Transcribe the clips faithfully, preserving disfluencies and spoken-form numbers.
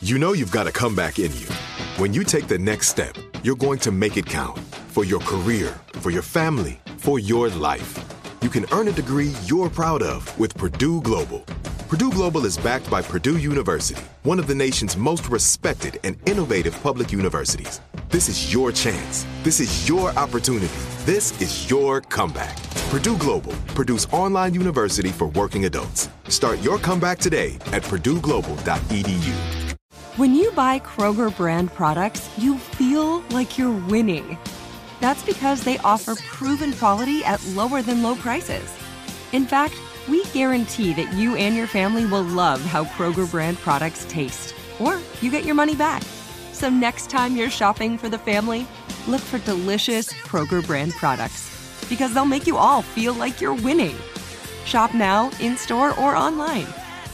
You know you've got a comeback in you. When you take the next step, you're going to make it count. For your career, for your family, for your life. You can earn a degree you're proud of with Purdue Global. Purdue Global is backed by Purdue University, one of the nation's most respected and innovative public universities. This is your chance. This is your opportunity. This is your comeback. Purdue Global, Purdue's online university for working adults. Start your comeback today at purdue global dot e d u. When you buy Kroger brand products, you feel like you're winning. That's because they offer proven quality at lower than low prices. In fact, we guarantee that you and your family will love how Kroger brand products taste, or you get your money back. So next time you're shopping for the family, look for delicious Kroger brand products, because they'll make you all feel like you're winning. Shop now, in-store, or online.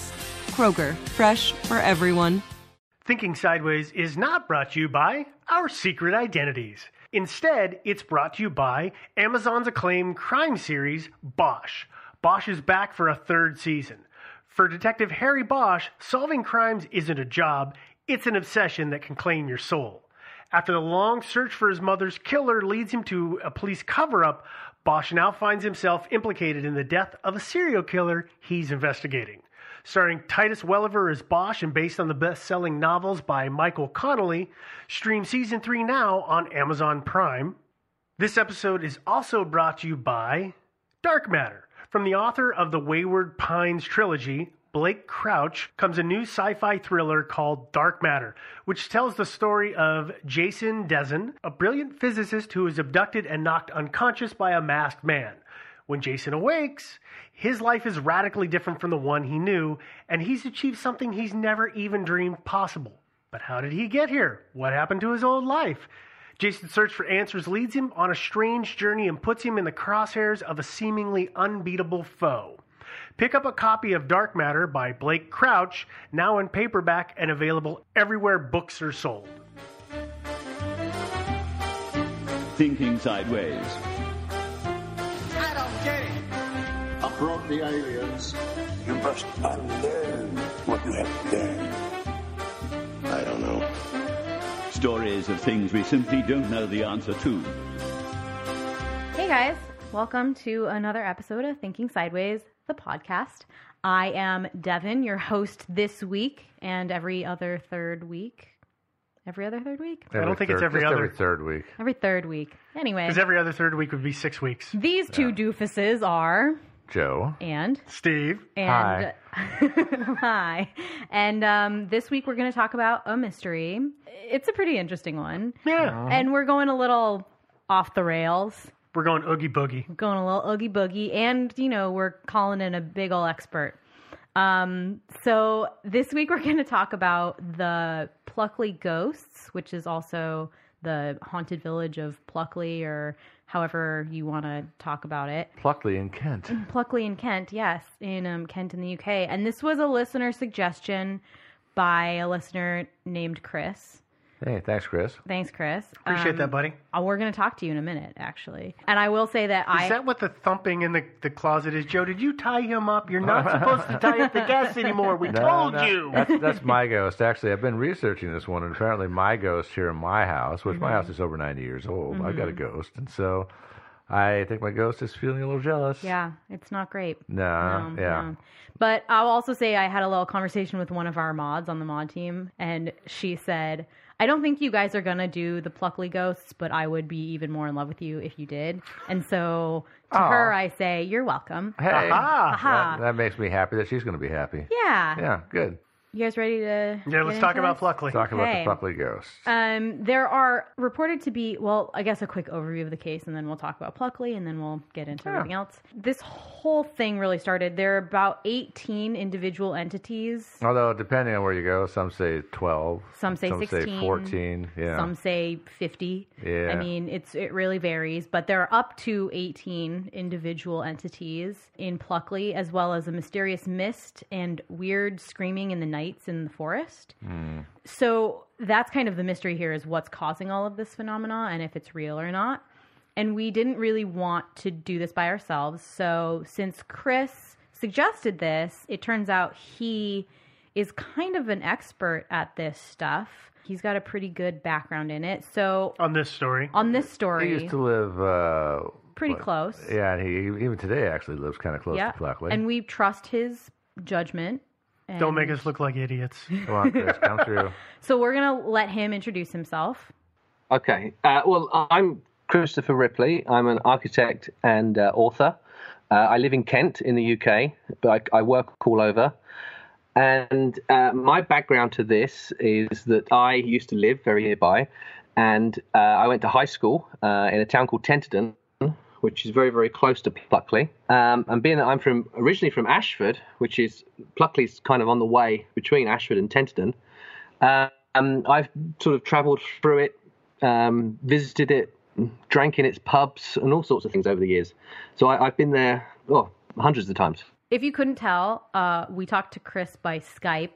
Kroger, fresh for everyone. Thinking Sideways is not brought to you by Our Secret Identities. Instead, it's brought to you by Amazon's acclaimed crime series, Bosch. Bosch is back for a third season. For Detective Harry Bosch, solving crimes isn't a job, it's an obsession that can claim your soul. After the long search for his mother's killer leads him to a police cover-up, Bosch now finds himself implicated in the death of a serial killer he's investigating. Starring Titus Welliver as Bosch and based on the best-selling novels by Michael Connelly, stream Season three now on Amazon Prime. This episode is also brought to you by Dark Matter. From the author of the Wayward Pines trilogy, Blake Crouch, comes a new sci-fi thriller called Dark Matter, which tells the story of Jason Dezen, a brilliant physicist who is abducted and knocked unconscious by a masked man. When Jason awakes, his life is radically different from the one he knew, and he's achieved something he's never even dreamed possible. But how did he get here? What happened to his old life? Jason's search for answers leads him on a strange journey and puts him in the crosshairs of a seemingly unbeatable foe. Pick up a copy of Dark Matter by Blake Crouch, now in paperback and available everywhere books are sold. Thinking Sideways. I don't get it. Uproot the aliens. You must unlearn what you have learned. I don't know. Stories of things we simply don't know the answer to. Hey guys, welcome to another episode of Thinking Sideways, the podcast. I am Devin, your host this week and every other third week. Every other third week? Every I don't think third, it's every other. every third week. Every third week. Anyway. Because every other third week would be six weeks. These two yeah. doofuses are... Joe. And... Steve. And, hi. Hi. And um, this week we're going to talk about a mystery. It's a pretty interesting one. Yeah. And we're going a little off the rails. We're going oogie boogie. We're going a little oogie boogie. And, you know, we're calling in a big ol' expert. Um, so this week we're going to talk about the Pluckley Ghosts, which is also the haunted village of Pluckley, or however you want to talk about it. Pluckley in Kent. Pluckley in Kent, yes, in um, Kent in the U K. And this was a listener suggestion by a listener named Chris. Hey, thanks, Chris. Thanks, Chris. Appreciate um, that, buddy. Uh, we're going to talk to you in a minute, actually. And I will say that I... Is that what the thumping in the, the closet is, Joe? Did you tie him up? You're not supposed to tie up the guests anymore. We no, told no. you. That's, that's my ghost. Actually, I've been researching this one, and apparently my ghost here in my house, which mm-hmm. my house is over ninety years old, mm-hmm. I've got a ghost. And so I think my ghost is feeling a little jealous. Yeah, it's not great. No, no yeah. No. But I'll also say I had a little conversation with one of our mods on the mod team, and she said... I don't think you guys are going to do the Pluckley Ghosts, but I would be even more in love with you if you did. And so to oh. her, I say, you're welcome. Hey, Aha. Aha. That, that makes me happy that she's going to be happy. Yeah. Yeah, good. You guys ready to Yeah, let's talk about Pluckley. Talk okay. about the Pluckley Ghosts. Um, there are reported to be, well, I guess a quick overview of the case, and then we'll talk about Pluckley, and then we'll get into yeah. everything else. This whole thing really started, there are about eighteen individual entities. Although, depending on where you go, some say twelve. Some say some sixteen. Some say fourteen. Yeah. Some say fifty. Yeah. I mean, it's it really varies, but there are up to eighteen individual entities in Pluckley, as well as a mysterious mist and weird screaming in the nights in the forest. Mm. So that's kind of the mystery here, is what's causing all of this phenomena and if it's real or not. And we didn't really want to do this by ourselves. So since Chris suggested this, it turns out he is kind of an expert at this stuff. He's got a pretty good background in it. So on this story, on this story, he used to live uh, pretty what, close. Yeah, and he even today actually lives kind of close yeah. to Pluckley. And we trust his judgment. And don't make us look like idiots. Come on, Chris, come through. So we're gonna let him introduce himself. Okay. Uh, well, I'm Christopher Ripley. I'm an architect and uh, author. Uh, I live in Kent in the U K, but I, I work all over. And uh, my background to this is that I used to live very nearby, and uh, I went to high school uh, in a town called Tenterden, which is very, very close to Pluckley. Um, and being that I'm from originally from Ashford, which is Pluckley's kind of on the way between Ashford and Tenterden, uh, um, I've sort of travelled through it, um, visited it, drank in its pubs, and all sorts of things over the years. So I, I've been there oh, hundreds of times. If you couldn't tell, uh, we talked to Chris by Skype,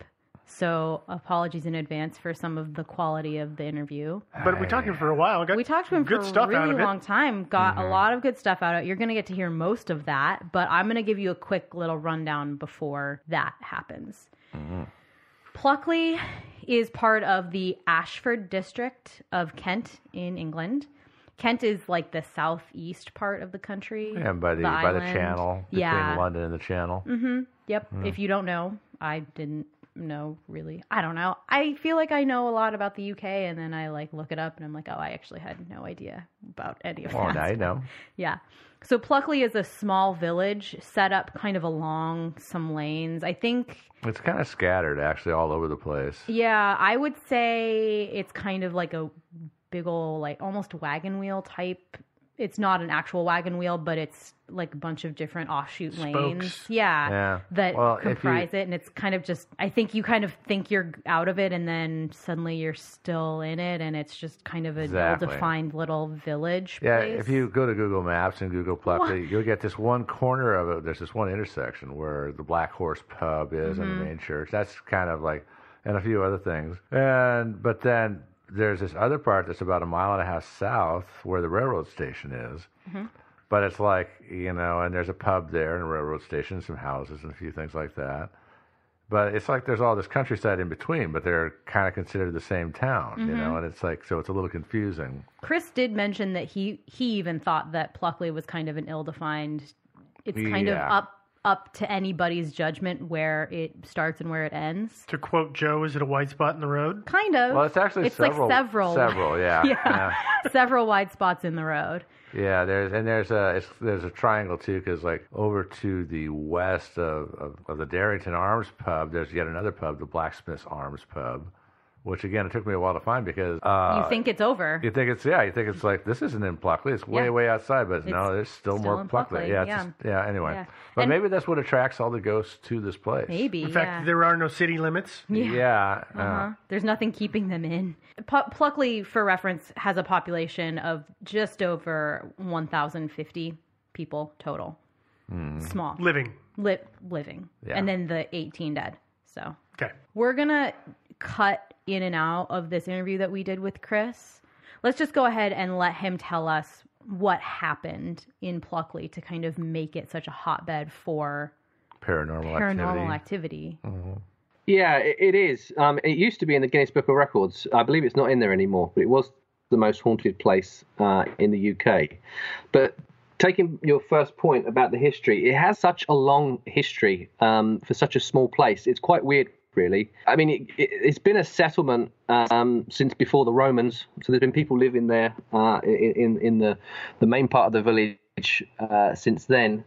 so apologies in advance for some of the quality of the interview. But we talked to him for a while. Got we talked to him good for stuff a really out of it. long time. Got Mhm. a lot of good stuff out of it. You're going to get to hear most of that, but I'm going to give you a quick little rundown before that happens. Mm-hmm. Pluckley is part of the Ashford district of Kent in England. Kent is like the southeast part of the country. Yeah, by the, the by the island. channel, between Yeah. London and the channel. Mm-hmm. Yep. Mm. If you don't know, I didn't know really. I don't know. I feel like I know a lot about the U K, and then I like look it up, and I'm like, oh, I actually had no idea about any of Well, that. now you know. Yeah. So Pluckley is a small village set up kind of along some lanes. I think. It's kind of scattered, actually, all over the place. Yeah, I would say it's kind of like a big old, like almost wagon wheel type. It's not an actual wagon wheel, but it's like a bunch of different offshoot Spokes. lanes. Yeah, Yeah. that Well, if you- comprise it. And it's kind of just, I think you kind of think you're out of it, and then suddenly you're still in it. And it's just kind of a Exactly. well-defined little village Yeah, place. if you go to Google Maps and Google Pluckley, you'll get this one corner of it. There's this one intersection where the Black Horse Pub is and Mhm. the main church. That's kind of like, and a few other things. And but then there's this other part that's about a mile and a half south where the railroad station is. Mhm. But it's like, you know, and there's a pub there and a railroad station, some houses and a few things like that. But it's like there's all this countryside in between, but they're kind of considered the same town, you Mhm. know, and it's like, so it's a little confusing. Chris did mention that he he even thought that Pluckley was kind of an ill-defined. It's kind Yeah. of up up to anybody's judgment where it starts and where it ends. To quote Joe, is it a white spot in the road? Kind of. Well, it's actually it's several- like several. several, yeah, yeah, several wide spots in the road. Yeah, there's and there's a it's, there's a triangle too, because like over to the west of, of, of the Darrington Arms pub, there's yet another pub, the Blacksmith's Arms pub, which again it took me a while to find because uh, You think it's over? you think it's yeah you think it's like this isn't in Pluckley, it's way Yeah. way outside, but no, It's there's still, still more in Pluckley. Pluckley, Yeah, it's yeah. just- yeah. Anyway, Yeah. but And- maybe that's what attracts all the ghosts to this place. Maybe. In fact, yeah. there are no city limits. Yeah. Yeah. uh, Uh-huh. There's nothing keeping them in. Pu- Pluckley, for reference, has a population of just over one thousand fifty people total. Hmm. Small. Living. Li- living. Yeah. And then the eighteen dead. So Okay. we're going to cut in and out of this interview that we did with Chris. Let's just go ahead and let him tell us what happened in Pluckley to kind of make it such a hotbed for paranormal, paranormal activity. activity. Yeah, it, it is. Um, it used to be in the Guinness Book of Records. I believe it's not in there anymore, but it was the most haunted place uh, in the U K. But taking your first point about the history, it has such a long history um, for such a small place. It's quite weird, really. I mean, it, it, it's been a settlement um, since before the Romans. So there's been people living there uh, in, in the, the main part of the village uh, since then.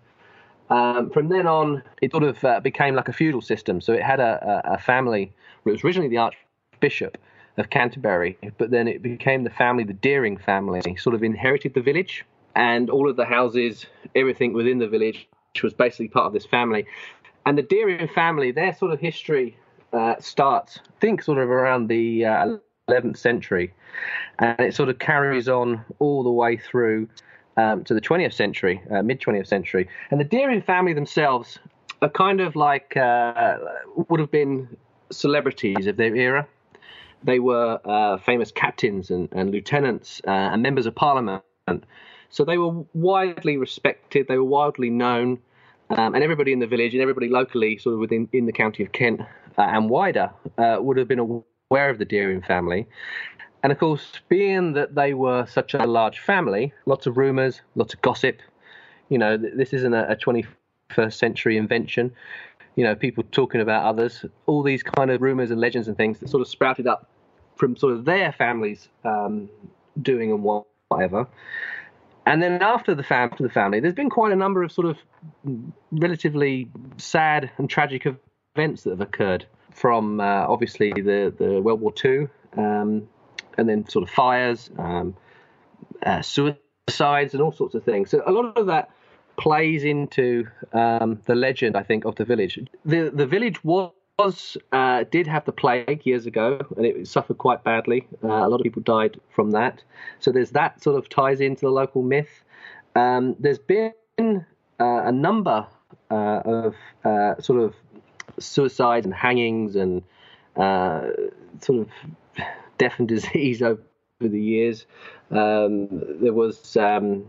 Um, from then on, it sort of uh, became like a feudal system. So it had a, a, a family. It was originally the Archbishop of Canterbury, but then it became the family, the Deering family, sort of inherited the village. And all of the houses, everything within the village, which was basically part of this family. And the Deering family, their sort of history uh, starts, I think, sort of around the uh, eleventh century. And it sort of carries on all the way through Um, to the twentieth century, uh, mid-twentieth century. And the Deering family themselves are kind of like, uh, would have been celebrities of their era. They were uh, famous captains and, and lieutenants uh, and members of parliament. So they were widely respected, they were widely known, um, and everybody in the village and everybody locally, sort of within in the county of Kent, uh, and wider uh, would have been aware of the Deering family. And of course, being that they were such a large family, lots of rumours, lots of gossip. You know, this isn't a twenty-first century invention. You know, people talking about others, all these kind of rumours and legends and things that sort of sprouted up from sort of their families um, doing and whatever. And then after the, fam- the family, there's been quite a number of sort of relatively sad and tragic events that have occurred from uh, obviously the, the World War Two, um, and then sort of fires, um, uh, suicides and all sorts of things. So a lot of that plays into um, the legend, I think, of the village. The the village was uh, did have the plague years ago, and it suffered quite badly. Uh, a lot of people died from that. So there's that sort of ties into the local myth. Um, there's been uh, a number uh, of uh, sort of suicides and hangings and uh, sort of death and disease over the years. Um, there was um,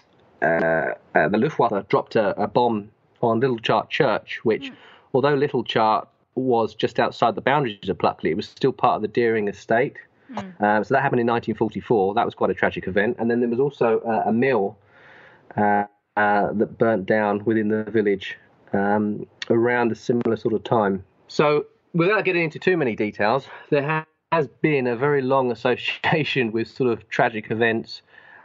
uh, uh, the Luftwaffe dropped a, a bomb on Little Chart Church, which, mm. although Little Chart was just outside the boundaries of Pluckley, it was still part of the Deering estate. Mm. Uh, so that happened in nineteen forty-four. That was quite a tragic event. And then there was also uh, a mill uh, uh, that burnt down within the village um, around a similar sort of time. So without getting into too many details, there ha- has been a very long association with sort of tragic events,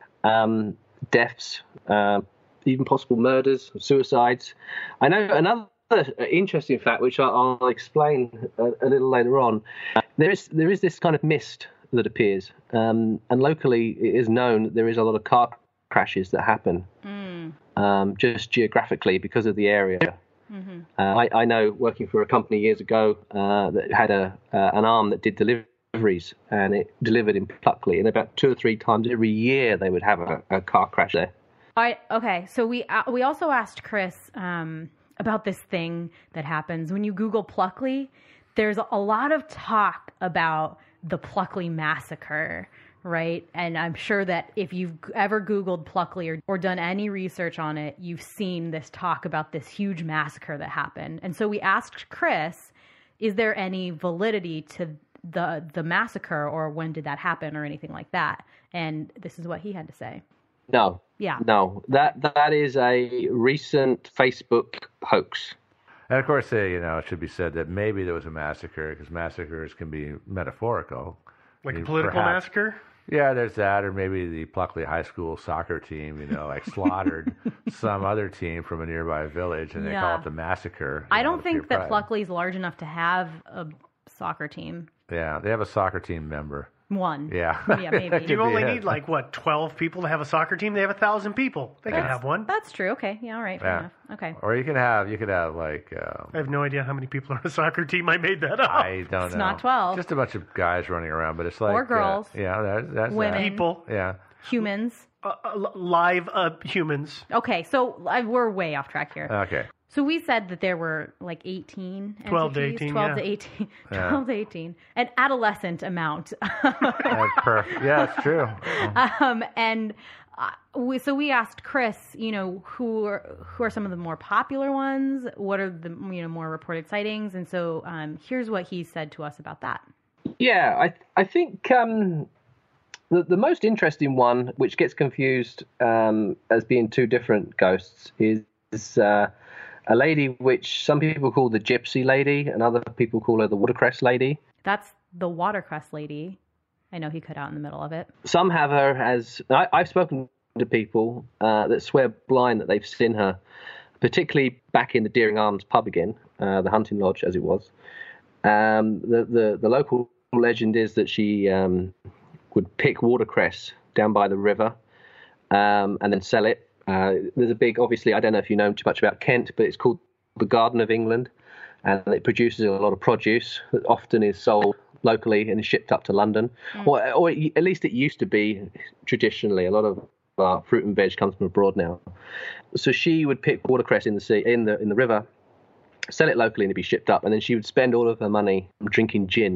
um, deaths, uh, even possible murders, suicides. I know another interesting fact, which I'll, I'll explain a, a little later on. There is there is this kind of mist that appears, um, and locally it is known that there is a lot of car crashes that happen, mm. um, just geographically because of the area. Mm-hmm. Uh, I, I know, working for a company years ago uh, that had a uh, an arm that did deliveries, and it delivered in Pluckley, and about two or three times every year they would have a, a car crash there. I, okay, so we uh, we also asked Chris um, about this thing that happens when you Google Pluckley. There's a lot of talk about the Pluckley massacre, right? And I'm sure that if you've ever Googled Pluckley or, or done any research on it, you've seen this talk about this huge massacre that happened. And so we asked Chris, is there any validity to the the massacre, or when did that happen, or anything like that? And this is what he had to say. No. Yeah. No. That that is a recent Facebook hoax. And of course, uh, you know, it should be said that maybe there was a massacre, because massacres can be metaphorical. Like I mean, a political perhaps, massacre? Yeah, there's that, or maybe the Pluckley High School soccer team, you know, like slaughtered some other team from a nearby village, and they yeah. call it the massacre. I don't know, think that pride. Pluckley's large enough to have a soccer team. Yeah, they have a soccer team member. One. Yeah. Yeah, maybe. You only it. need, like, what, twelve people to have a soccer team? They have a thousand people. They that's, can have one. That's true. Okay. Yeah, all right. Fair yeah. enough. Okay. Or you could have, you could have, like... Um, I have no idea how many people are on a soccer team. I made that up. I don't it's know. not twelve. Just a bunch of guys running around, but it's like... Or girls. Uh, yeah, that's, that's women. that. People. Yeah. Humans. Uh, uh, live uh, humans. Okay, so uh, we're way off track here. Okay. So we said that there were like eighteen entities. twelve to eighteen, twelve yeah. to eighteen. Yeah. twelve to eighteen. An adolescent amount. That's perfect. Yeah, it's true. um, and uh, we, so we asked Chris, you know, who are, who are some of the more popular ones? What are the, you know, more reported sightings? And so um, here's what he said to us about that. Yeah, I I think um, the the most interesting one, which gets confused um, as being two different ghosts, is uh, a lady which some people call the Gypsy Lady, and other people call her the Watercress Lady. That's the Watercress Lady. I know he cut out in the middle of it. Some have her as... I, I've spoken to people uh, that swear blind that they've seen her, particularly back in the Deering Arms pub again, uh, the hunting lodge as it was. Um, the, the, the local legend is that she um, would pick watercress down by the river um, and then sell it. Uh, there's a big, obviously, I don't know if you know too much about Kent, but it's called the Garden of England, and it produces a lot of produce that often is sold locally and is shipped up to London, mm. or, or at least it used to be traditionally. A lot of uh, fruit and veg comes from abroad now. So she would pick watercress in the sea, in the in the river, sell it locally, and it'd be shipped up, and then she would spend all of her money drinking gin,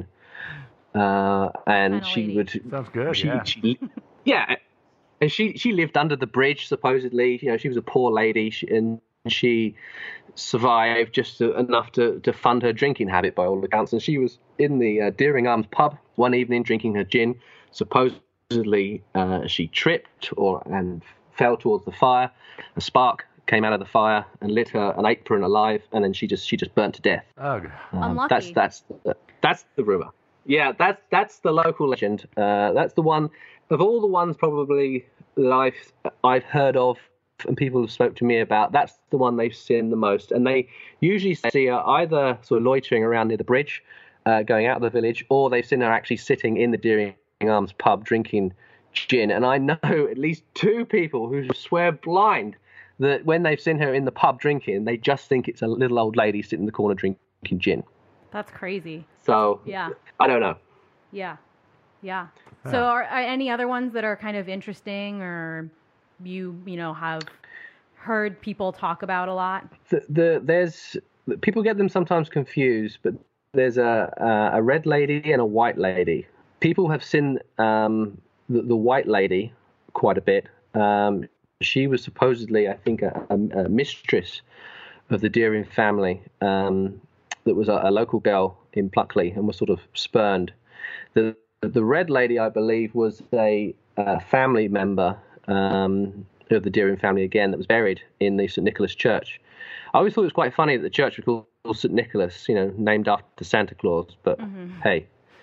uh, and she lady. would. Sounds good. She, yeah. She, yeah. And she, she lived under the bridge, supposedly. You know, she was a poor lady, she, and she survived just to, enough to, to fund her drinking habit by all accounts. And she was in the uh, Deering Arms pub one evening drinking her gin. Supposedly uh, she tripped or and fell towards the fire. A spark came out of the fire and lit her an apron alive, and then she just she just burnt to death. Oh, um, unlucky. That's that's that's the rumor. Yeah, that's that's the local legend. Uh, that's the one of all the ones probably that I've I've heard of and people have spoke to me about. That's the one they've seen the most, and they usually see her either sort of loitering around near the bridge, uh, going out of the village, or they've seen her actually sitting in the Deering Arms pub drinking gin. And I know at least two people who swear blind that when they've seen her in the pub drinking, they just think it's a little old lady sitting in the corner drinking gin. That's crazy. So yeah, I don't know. Yeah, yeah. So are, are any other ones that are kind of interesting, or you you know have heard people talk about a lot? The, the there's people get them sometimes confused, but there's a a red lady and a white lady. People have seen um, the, the white lady quite a bit. Um, she was supposedly, I think, a, a, a mistress of the Deering family. Um, that was a, a local girl in Pluckley and was sort of spurned. The the red lady, I believe, was a, a family member um, of the Deering family again that was buried in the Saint Nicholas Church. I always thought it was quite funny that the church was called Saint Nicholas, you know, named after Santa Claus. But mm-hmm. hey.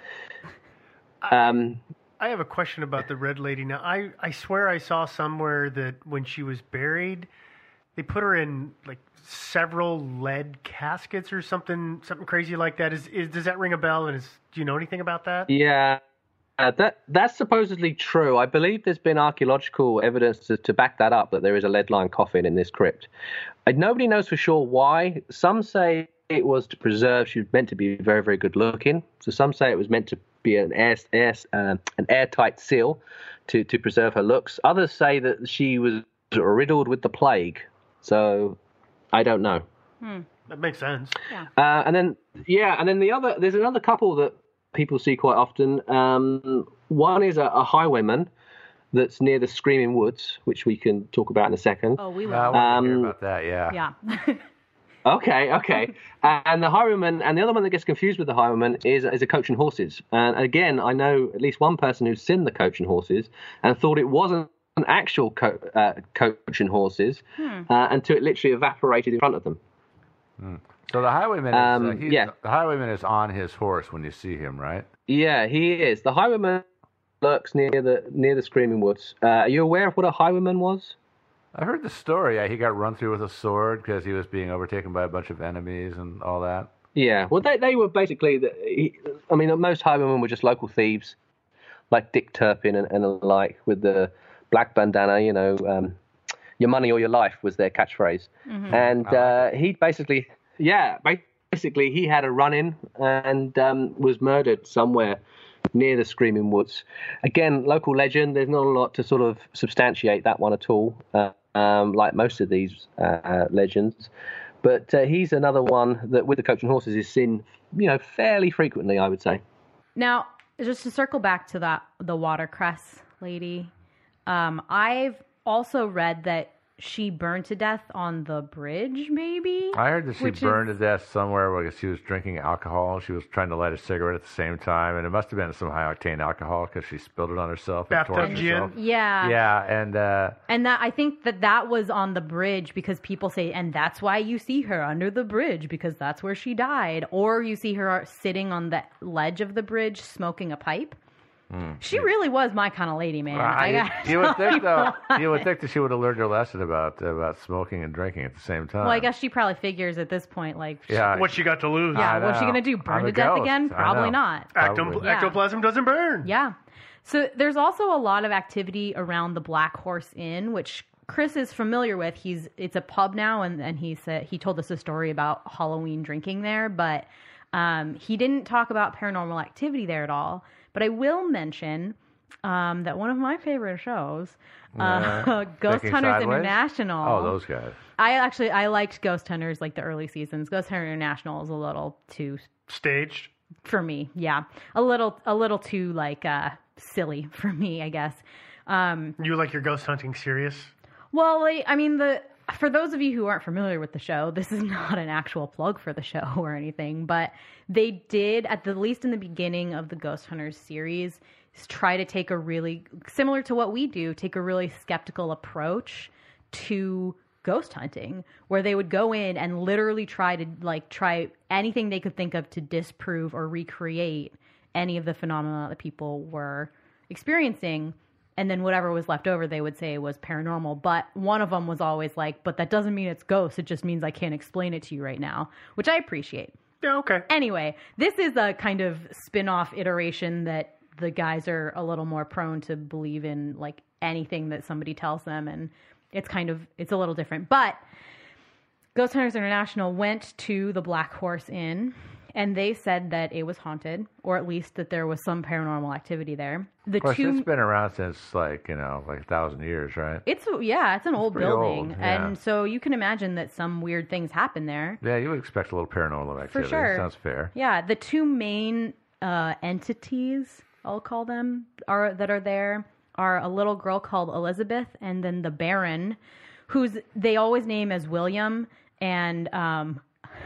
Um, I have a question about the red lady. Now, I, I swear I saw somewhere that when she was buried, they put her in like several lead caskets or something, something crazy like that. Is, is does that ring a bell? And is do you know anything about that? Yeah, uh, that that's supposedly true. I believe there's been archaeological evidence to, to back that up, that there is a lead-lined coffin in this crypt. Uh, nobody knows for sure why. Some say it was to preserve. She was meant to be very, very good looking. So some say it was meant to be an air, air uh, an airtight seal to to preserve her looks. Others say that she was riddled with the plague. So I don't know. Hmm. That makes sense. Yeah. Uh, and then, yeah, and then the other, there's another couple that people see quite often. Um, one is a, a highwayman that's near the Screaming Woods, which we can talk about in a second. Oh, we will. I want to hear about that, yeah. Yeah. Okay, okay. And the highwayman, and the other one that gets confused with the highwayman is is a Coach and Horses. And again, I know at least one person who's seen the Coach and Horses and thought it wasn't an actual co- uh, Coach and Horses hmm. uh, until it literally evaporated in front of them. Hmm. So the highwayman, is, um, uh, yeah. the highwayman is on his horse when you see him, right? Yeah, he is. The highwayman lurks near the near the Screaming Woods. Uh, are you aware of what a highwayman was? I heard the story. Yeah, he got run through with a sword because he was being overtaken by a bunch of enemies and all that. Yeah, well, they they were basically, the, he, I mean, most highwaymen were just local thieves, like Dick Turpin and, and the like, with the black bandana, you know, um, your money or your life was their catchphrase. Mm-hmm. And uh, he basically, yeah, basically he had a run-in and um, was murdered somewhere near the Screaming Woods. Again, local legend. There's not a lot to sort of substantiate that one at all, uh, um, like most of these uh, legends. But uh, he's another one that, with the Coach and Horses, is seen, you know, fairly frequently, I would say. Now, just to circle back to that, the watercress lady, um, I've also read that she burned to death on the bridge, maybe? I heard that she burned is... to death somewhere because she was drinking alcohol. She was trying to light a cigarette at the same time, and it must have been some high-octane alcohol because she spilled it on herself. Bathtub gin? Yeah. Yeah, and... Uh, and that I think that that was on the bridge because people say, and that's why you see her under the bridge, because that's where she died. Or you see her sitting on the ledge of the bridge smoking a pipe. Mm. She really was my kind of lady, man. Uh, I you, you would think, though, you would think that she would have learned her lesson about about smoking and drinking at the same time. Well, I guess she probably figures at this point, like, yeah, what she got to lose. Yeah, what's she gonna do? Burn I'm to death again? Probably not. Ectom- yeah. Ectoplasm doesn't burn. Yeah. So there's also a lot of activity around the Black Horse Inn, which Chris is familiar with. He's it's a pub now, and and he said he told us a story about Halloween drinking there, but um, he didn't talk about paranormal activity there at all. But I will mention. Um, that one of my favorite shows, uh, uh, Ghost Hunters Sideways? International. Oh, those guys. I actually, I liked Ghost Hunters, like the early seasons. Ghost Hunter International is a little too... Staged? For me, yeah. A little, a little too, like, uh, silly for me, I guess. Um, you like your ghost hunting serious? Well, like, I mean, the for those of you who aren't familiar with the show, this is not an actual plug for the show or anything, but they did, at the least in the beginning of the Ghost Hunters series, try to take a really, similar to what we do, take a really skeptical approach to ghost hunting, where they would go in and literally try to, like, try anything they could think of to disprove or recreate any of the phenomena that people were experiencing. And then whatever was left over, they would say was paranormal. But one of them was always like, but that doesn't mean it's ghosts. It just means I can't explain it to you right now, which I appreciate. Yeah, okay. Anyway, this is a kind of spin-off iteration that the guys are a little more prone to believe in, like, anything that somebody tells them. And it's kind of, it's a little different. But Ghost Hunters International went to the Black Horse Inn, and they said that it was haunted, or at least that there was some paranormal activity there. The of course, two, it's been around since, like, you know, like a thousand years, right? It's, yeah, it's an old pretty building. old, yeah. And so you can imagine that some weird things happen there. Yeah, you would expect a little paranormal activity. For sure. Sounds fair. Yeah, the two main uh, entities, I'll call them, are that are there are a little girl called Elizabeth, and then the Baron, who's they always name as William. And um,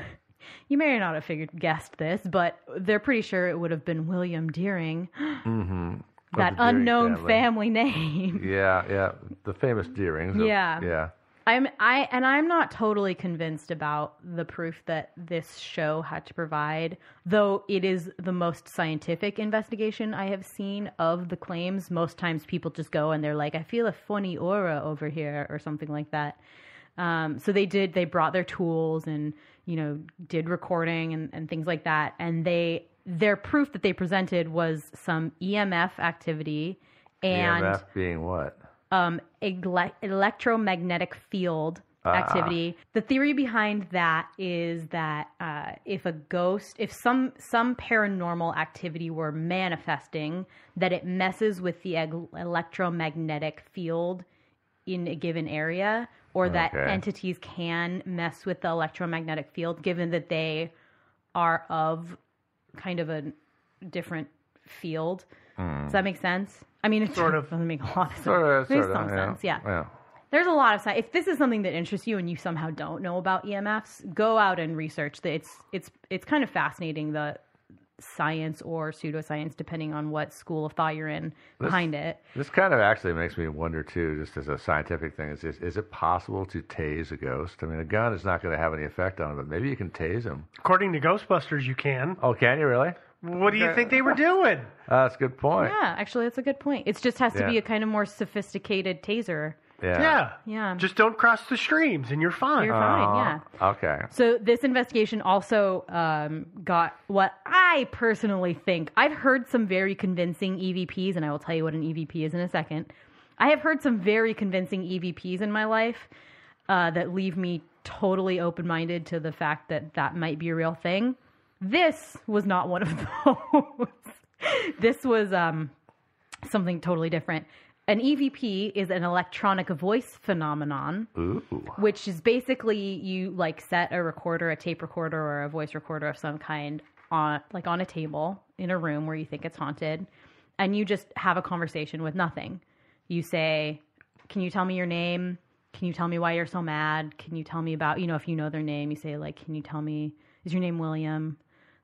you may not have figured guessed this, but they're pretty sure it would have been William Deering. Mm-hmm. That unknown family. family name. Yeah, yeah, the famous Deerings. Yeah, yeah. I'm I and I'm not totally convinced about the proof that this show had to provide, though it is the most scientific investigation I have seen of the claims. Most times people just go and they're like, I feel a funny aura over here or something like that. Um, so they did, they brought their tools and, you know, did recording and, and things like that. And they, their proof that they presented was some E M F activity and... E M F being what? Um, ele- electromagnetic field ah. activity. The theory behind that is that uh, if a ghost, if some some paranormal activity were manifesting, that it messes with the eg- electromagnetic field in a given area, or that okay. entities can mess with the electromagnetic field, given that they are of kind of a different field. Mm. Does that make sense? I mean, it sort of doesn't make a lot of sense. Sort of, There's sort some of, yeah. sense, yeah. yeah. There's a lot of science. If this is something that interests you and you somehow don't know about E M Fs, go out and research. It's it's it's kind of fascinating, the science or pseudoscience, depending on what school of thought you're in, this, behind it. This kind of actually makes me wonder, too, just as a scientific thing, is, is, is it possible to tase a ghost? I mean, a gun is not going to have any effect on it, but maybe you can tase him. According to Ghostbusters, you can. Oh, can you really? What do you think they were doing? Uh, that's a good point. Yeah, actually, that's a good point. It just has to Yeah. be a kind of more sophisticated taser. Yeah. Yeah. Yeah. Just don't cross the streams and you're fine. You're fine, Oh, yeah. Okay. So this investigation also um, got what I personally think. I've heard some very convincing E V Ps, and I will tell you what an E V P is in a second. I have heard some very convincing E V Ps in my life uh, that leave me totally open-minded to the fact that that might be a real thing. This was not one of those. This was um, something totally different. An E V P is an electronic voice phenomenon, Ooh. which is basically you like set a recorder, a tape recorder, or a voice recorder of some kind on like on a table in a room where you think it's haunted, and you just have a conversation with nothing. You say, "Can you tell me your name? Can you tell me why you're so mad? Can you tell me about, you know, if you know their name, you say like, can you tell me, is your name William?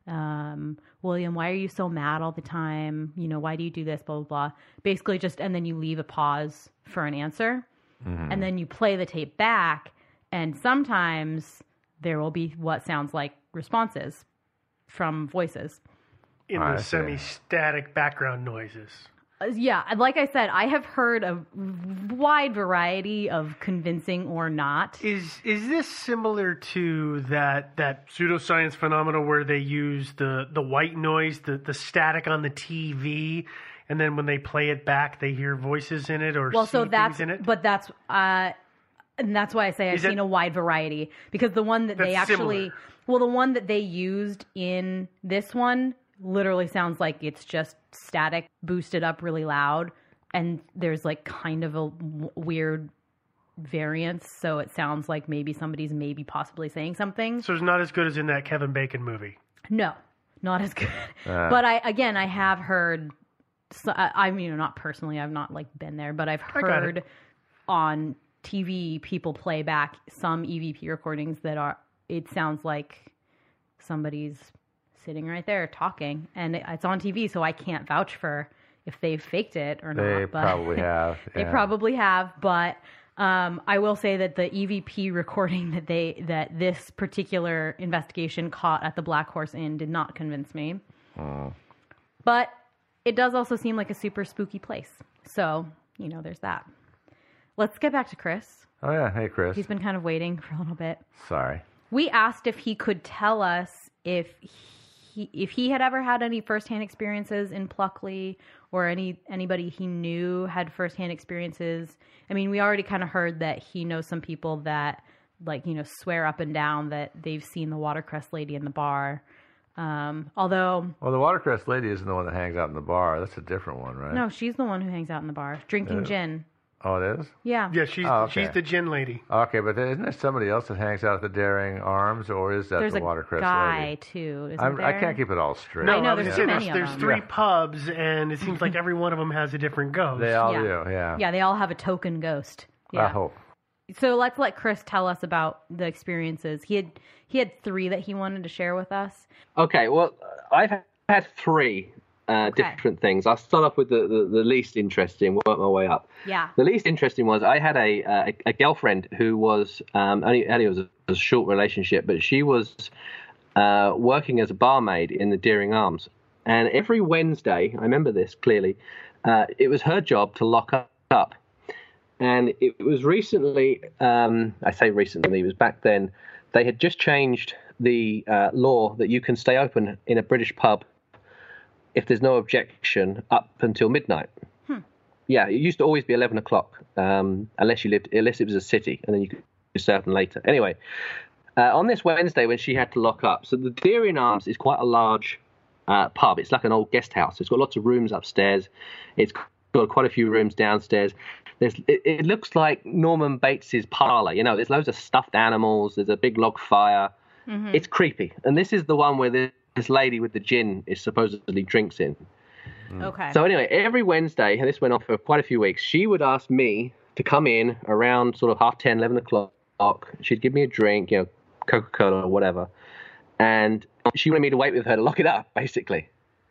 Um, William, why are you so mad all the time? You know, why do you do this? Blah, blah, blah." Basically just, and then you leave a pause for an answer. Mm-hmm. And then you play the tape back. And sometimes there will be what sounds like responses from voices. In I the see. semi-static background noises. Uh, yeah, like I said, I have heard a wide variety of convincing or not. Is is this similar to that that pseudoscience phenomena where they use the, the white noise, the, the static on the T V, and then when they play it back, they hear voices in it or well, see so things that's, in it? But that's, uh, and that's why I say I've Is that- seen a wide variety, because the one that they That's actually, similar. well, the one that they used in this one literally sounds like it's just static boosted up really loud, and there's like kind of a w- weird variance, so it sounds like maybe somebody's maybe possibly saying something. So it's not as good as in that Kevin Bacon movie. No, not as good. Uh. But I again, I have heard. So, I, I mean, not personally, I've not like been there, but I've I got heard it. on T V people play back some E V P recordings that are, it sounds like somebody's sitting right there talking, and it's on T V, so I can't vouch for if they've faked it or They not. They probably have. They yeah. probably have, but um, I will say that the E V P recording that they that this particular investigation caught at the Black Horse Inn did not convince me. Mm. But it does also seem like a super spooky place. So, you know, there's that. Let's get back to Chris. Oh, yeah. Hey, Chris. He's been kind of waiting for a little bit. Sorry. We asked if he could tell us if he, if he had ever had any firsthand experiences in Pluckley, or any anybody he knew had firsthand experiences. I mean, we already kind of heard that he knows some people that, like, you know, swear up and down that they've seen the Watercress lady in the bar. Um, although... Well, the Watercress lady isn't the one that hangs out in the bar. That's a different one, right? No, she's the one who hangs out in the bar, drinking Yeah. gin. Oh, it is? Yeah. Yeah, she's Oh, okay. she's the gin lady. Okay, but isn't there somebody else that hangs out at the Daring Arms, or is that There's the a Watercress guy, lady? too, isn't I'm, I there? can't keep it all straight. No, I know, I was there's saying too many there's, of there's them. three Yeah. pubs, and it seems like every one of them has a different ghost. They all Yeah. do, yeah. Yeah, they all have a token ghost. I Yeah. hope. So let's let Chris tell us about the experiences. He had he had three that he wanted to share with us. Okay, well, I've had three uh, Okay. different things. I'll start off with the, the, the least interesting, work my way up. Yeah. The least interesting was I had a a, a girlfriend who was, um, only, only it was a, a short relationship, but she was uh, working as a barmaid in the Deering Arms. And every Wednesday, I remember this clearly, uh, it was her job to lock up. And it was recently, um, I say recently, it was back then, they had just changed the uh, law that you can stay open in a British pub if there's no objection up until midnight. Hmm. Yeah, it used to always be eleven o'clock, um, unless you lived, unless it was a city, and then you could stay open later. Anyway, uh, on this Wednesday when she had to lock up, so the Deering Arms is quite a large uh, pub. It's like an old guest house. It's got lots of rooms upstairs. It's got quite a few rooms downstairs. There's, it, it looks like Norman Bates's parlour. You know, there's loads of stuffed animals. There's a big log fire. Mm-hmm. It's creepy. And this is the one where this, this lady with the gin is supposedly drinks in. Okay. So anyway, every Wednesday, and this went on for quite a few weeks, she would ask me to come in around sort of half ten, eleven o'clock. She'd give me a drink, you know, Coca-Cola or whatever. And she wanted me to wait with her to lock it up, basically.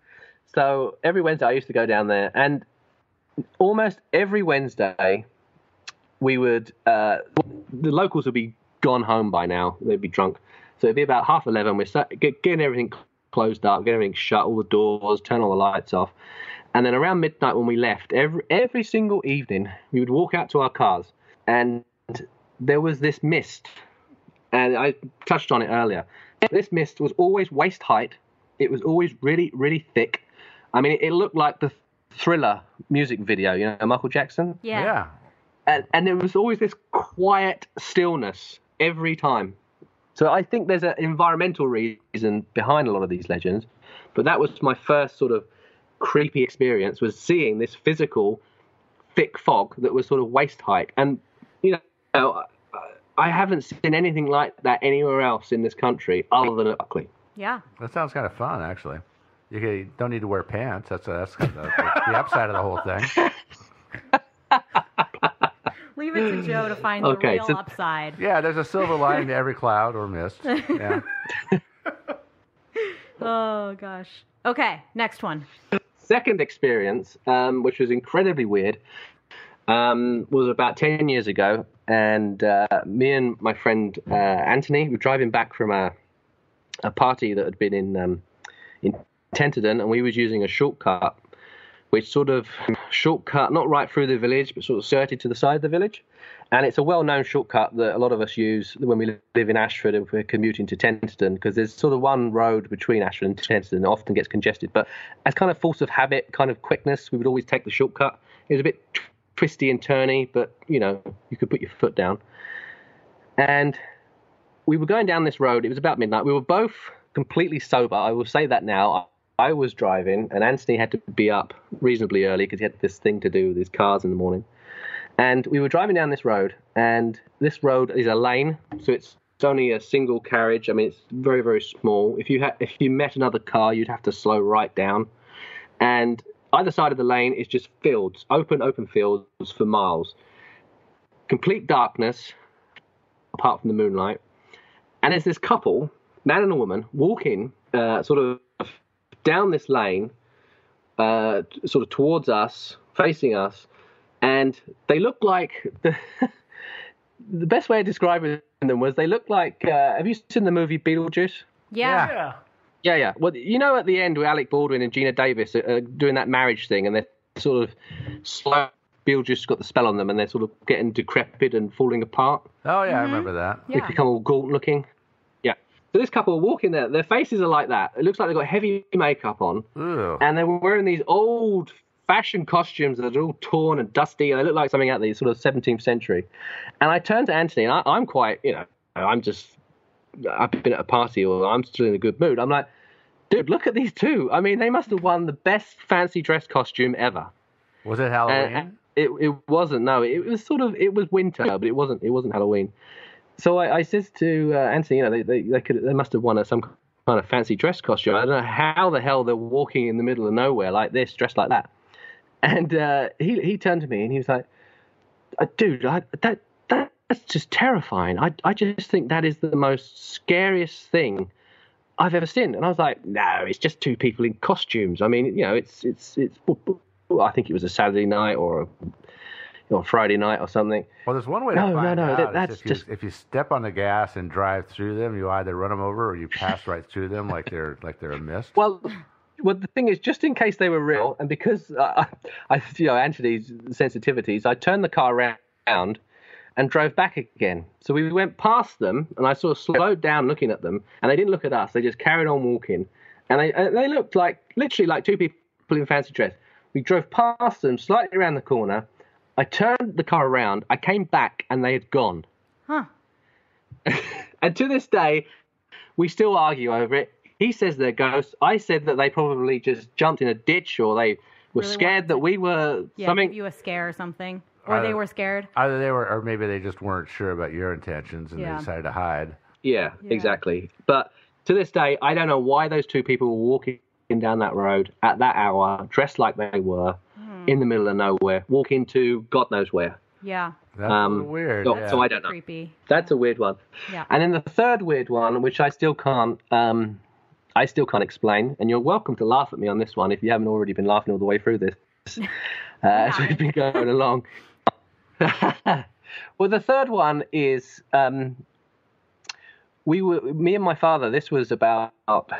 So every Wednesday I used to go down there, and almost every Wednesday we would, uh, the locals would be gone home by now. They'd be drunk. So it'd be about half eleven. We're start, get, getting everything closed up, getting everything shut, all the doors, turn all the lights off. And then around midnight when we left, every every single evening, we would walk out to our cars, and there was this mist. And I touched on it earlier. This mist was always waist height. It was always really, really thick. I mean, it, it looked like the Thriller music video, you know, Michael Jackson. yeah. Yeah. And, and there was always this quiet stillness every time. So I think there's an environmental reason behind a lot of these legends. But that was my first sort of creepy experience, was seeing this physical thick fog that was sort of waist height. And, you know, I haven't seen anything like that anywhere else in this country other than at Buckley. Yeah. That sounds kind of fun, actually. You can, don't need to wear pants. That's, that's kind of the, the upside of the whole thing. Leave it to Joe to find Okay, the real so- upside. Yeah, there's a silver lining to every cloud or mist. Yeah. Oh, gosh. Okay, next one. Second experience, um, which was incredibly weird, um, was about ten years ago. And uh, me and my friend uh, Anthony were driving back from a, a party that had been in um, in Tenterden, and we was using a shortcut, which sort of shortcut, not right through the village, but sort of skirted to the side of the village. And it's a well-known shortcut that a lot of us use when we live in Ashford and we're commuting to Tenterden, because there's sort of one road between Ashford and Tenterden that often gets congested. But as kind of force of habit, kind of quickness, we would always take the shortcut. It was a bit twisty and turny, but, you know, you could put your foot down. And we were going down this road. It was about midnight. We were both completely sober. I will say that now. I was driving, and Anthony had to be up reasonably early because he had this thing to do with his cars in the morning. And we were driving down this road, and this road is a lane, so it's only a single carriage. I mean, it's very, very small. If you ha- if you met another car, you'd have to slow right down. And either side of the lane is just fields, open, open fields for miles. complete darkness, apart from the moonlight. And there's this couple, man and a woman, walking uh, sort of down this lane, uh, sort of towards us, facing us. And they look like... The, the best way of describing them was they look like... Uh, have you seen the movie Beetlejuice? Yeah. Yeah. Yeah, yeah. Well, you know at the end where Alec Baldwin and Gina Davis are, are doing that marriage thing and they're sort of slow... Beetlejuice got the spell on them and they're sort of getting decrepit and falling apart. Oh, yeah, mm-hmm. I remember that. They yeah. become all gaunt looking. Yeah. So this couple are walking there. Their faces are like that. It looks like they've got heavy makeup on. Ew. And they're wearing these old fashioned costumes that are all torn and dusty. And they look like something out of the sort of seventeenth century. And I turned to Anthony and I, I'm quite, you know, I'm just, I've been at a party or I'm still in a good mood. I'm like, dude, look at these two. I mean, they must have won the best fancy dress costume ever. Was it Halloween? And, It it wasn't. No, it was sort of. It was winter, but it wasn't. It wasn't Halloween. So I, I said to uh, Anthony, you know, they they they, could, they must have won a, some kind of fancy dress costume. I don't know how the hell they're walking in the middle of nowhere like this, dressed like that. And uh, he he turned to me and he was like, "Dude, I, that that's just terrifying. I I just think that is the most scariest thing I've ever seen." And I was like, "No, it's just two people in costumes. I mean, you know, it's it's it's." I think it was a Saturday night or a, or a Friday night or something. Well, there's one way to no, find no, no, out. that, that's if you, just if you step on the gas and drive through them, you either run them over or you pass right through them like they're like they're a mist. Well, well, the thing is, just in case they were real, and because uh, I, you know, Anthony's sensitivities, I turned the car around and drove back again. So we went past them, and I sort of slowed down looking at them, and they didn't look at us. They just carried on walking, and they and they looked like literally like two people in fancy dress. We drove past them, slightly around the corner. I turned the car around. I came back, and they had gone. Huh. And to this day, we still argue over it. He says they're ghosts. I said that they probably just jumped in a ditch, or they were really scared that we were yeah, something. Give you a scare or something, or either, they were scared. Either they were, or maybe they just weren't sure about your intentions and yeah. they decided to hide. Yeah, yeah, exactly. But to this day, I don't know why those two people were walking down that road at that hour, dressed like they were, mm. in the middle of nowhere, walking to God knows where. Yeah. That's um, a little weird. So, yeah. so I don't know. Creepy. That's a weird one. Yeah. And then the third weird one, which I still can't, um, I still can't explain, and you're welcome to laugh at me on this one if you haven't already been laughing all the way through this, uh, yeah. as we've been going along. Well, the third one is, um, we were, me and my father. This was about.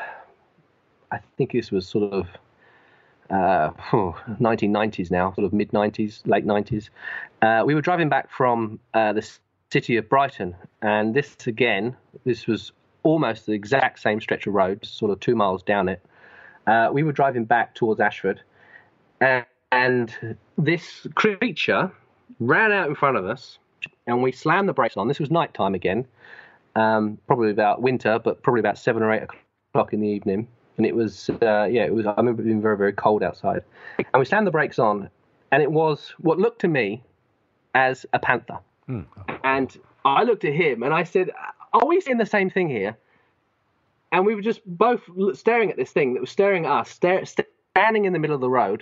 I think this was sort of uh, nineteen nineties now, sort of mid nineties, late nineties. Uh, we were driving back from uh, the city of Brighton, and this again, this was almost the exact same stretch of road, sort of two miles down it. Uh, we were driving back towards Ashford, and, and this creature ran out in front of us, and we slammed the brakes on. This was nighttime again, um, probably about winter, but probably about seven or eight o'clock in the evening. And it was, uh, yeah, it was, I remember it being very, very cold outside. And we slammed the brakes on, and it was what looked to me as a panther. Hmm. And I looked at him, and I said, are we seeing the same thing here? And we were just both staring at this thing that was staring at us, stare, standing in the middle of the road.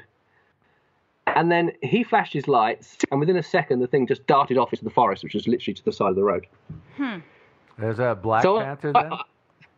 And then he flashed his lights, and within a second, the thing just darted off into the forest, which was literally to the side of the road. Hmm. There's a Black so, Panther I, then? I,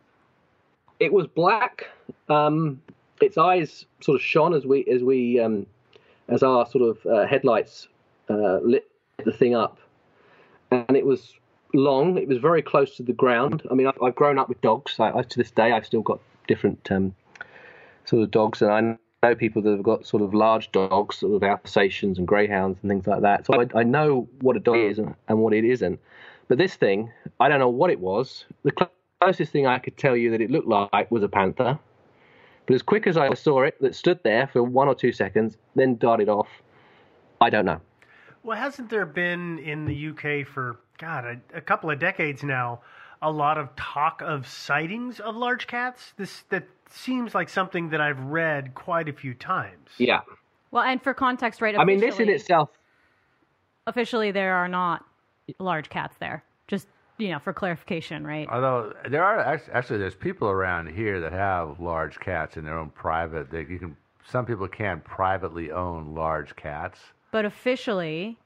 It was black. Um, its eyes sort of shone as we, as we, um, as our sort of uh, headlights uh, lit the thing up, and it was long. It was very close to the ground. I mean, I've, I've grown up with dogs. I, I, to this day, I've still got different um, sort of dogs, and I know people that have got sort of large dogs, sort of Alsatians and Greyhounds and things like that. So I, I know what a dog is and, and what it isn't. But this thing, I don't know what it was. The cl- closest thing I could tell you that it looked like was a panther. But as quick as I saw it, that stood there for one or two seconds, then darted off, I don't know. Well, hasn't there been in the U K for, God, a, a couple of decades now, a lot of talk of sightings of large cats? This that seems like something that I've read quite a few times. Yeah. Well, and for context, right? I mean, this in itself... Officially, there are not large cats there. Just, you know, for clarification, right? Although there are actually, there's people around here that have large cats in their own private. They, you can, some people can privately own large cats. But officially,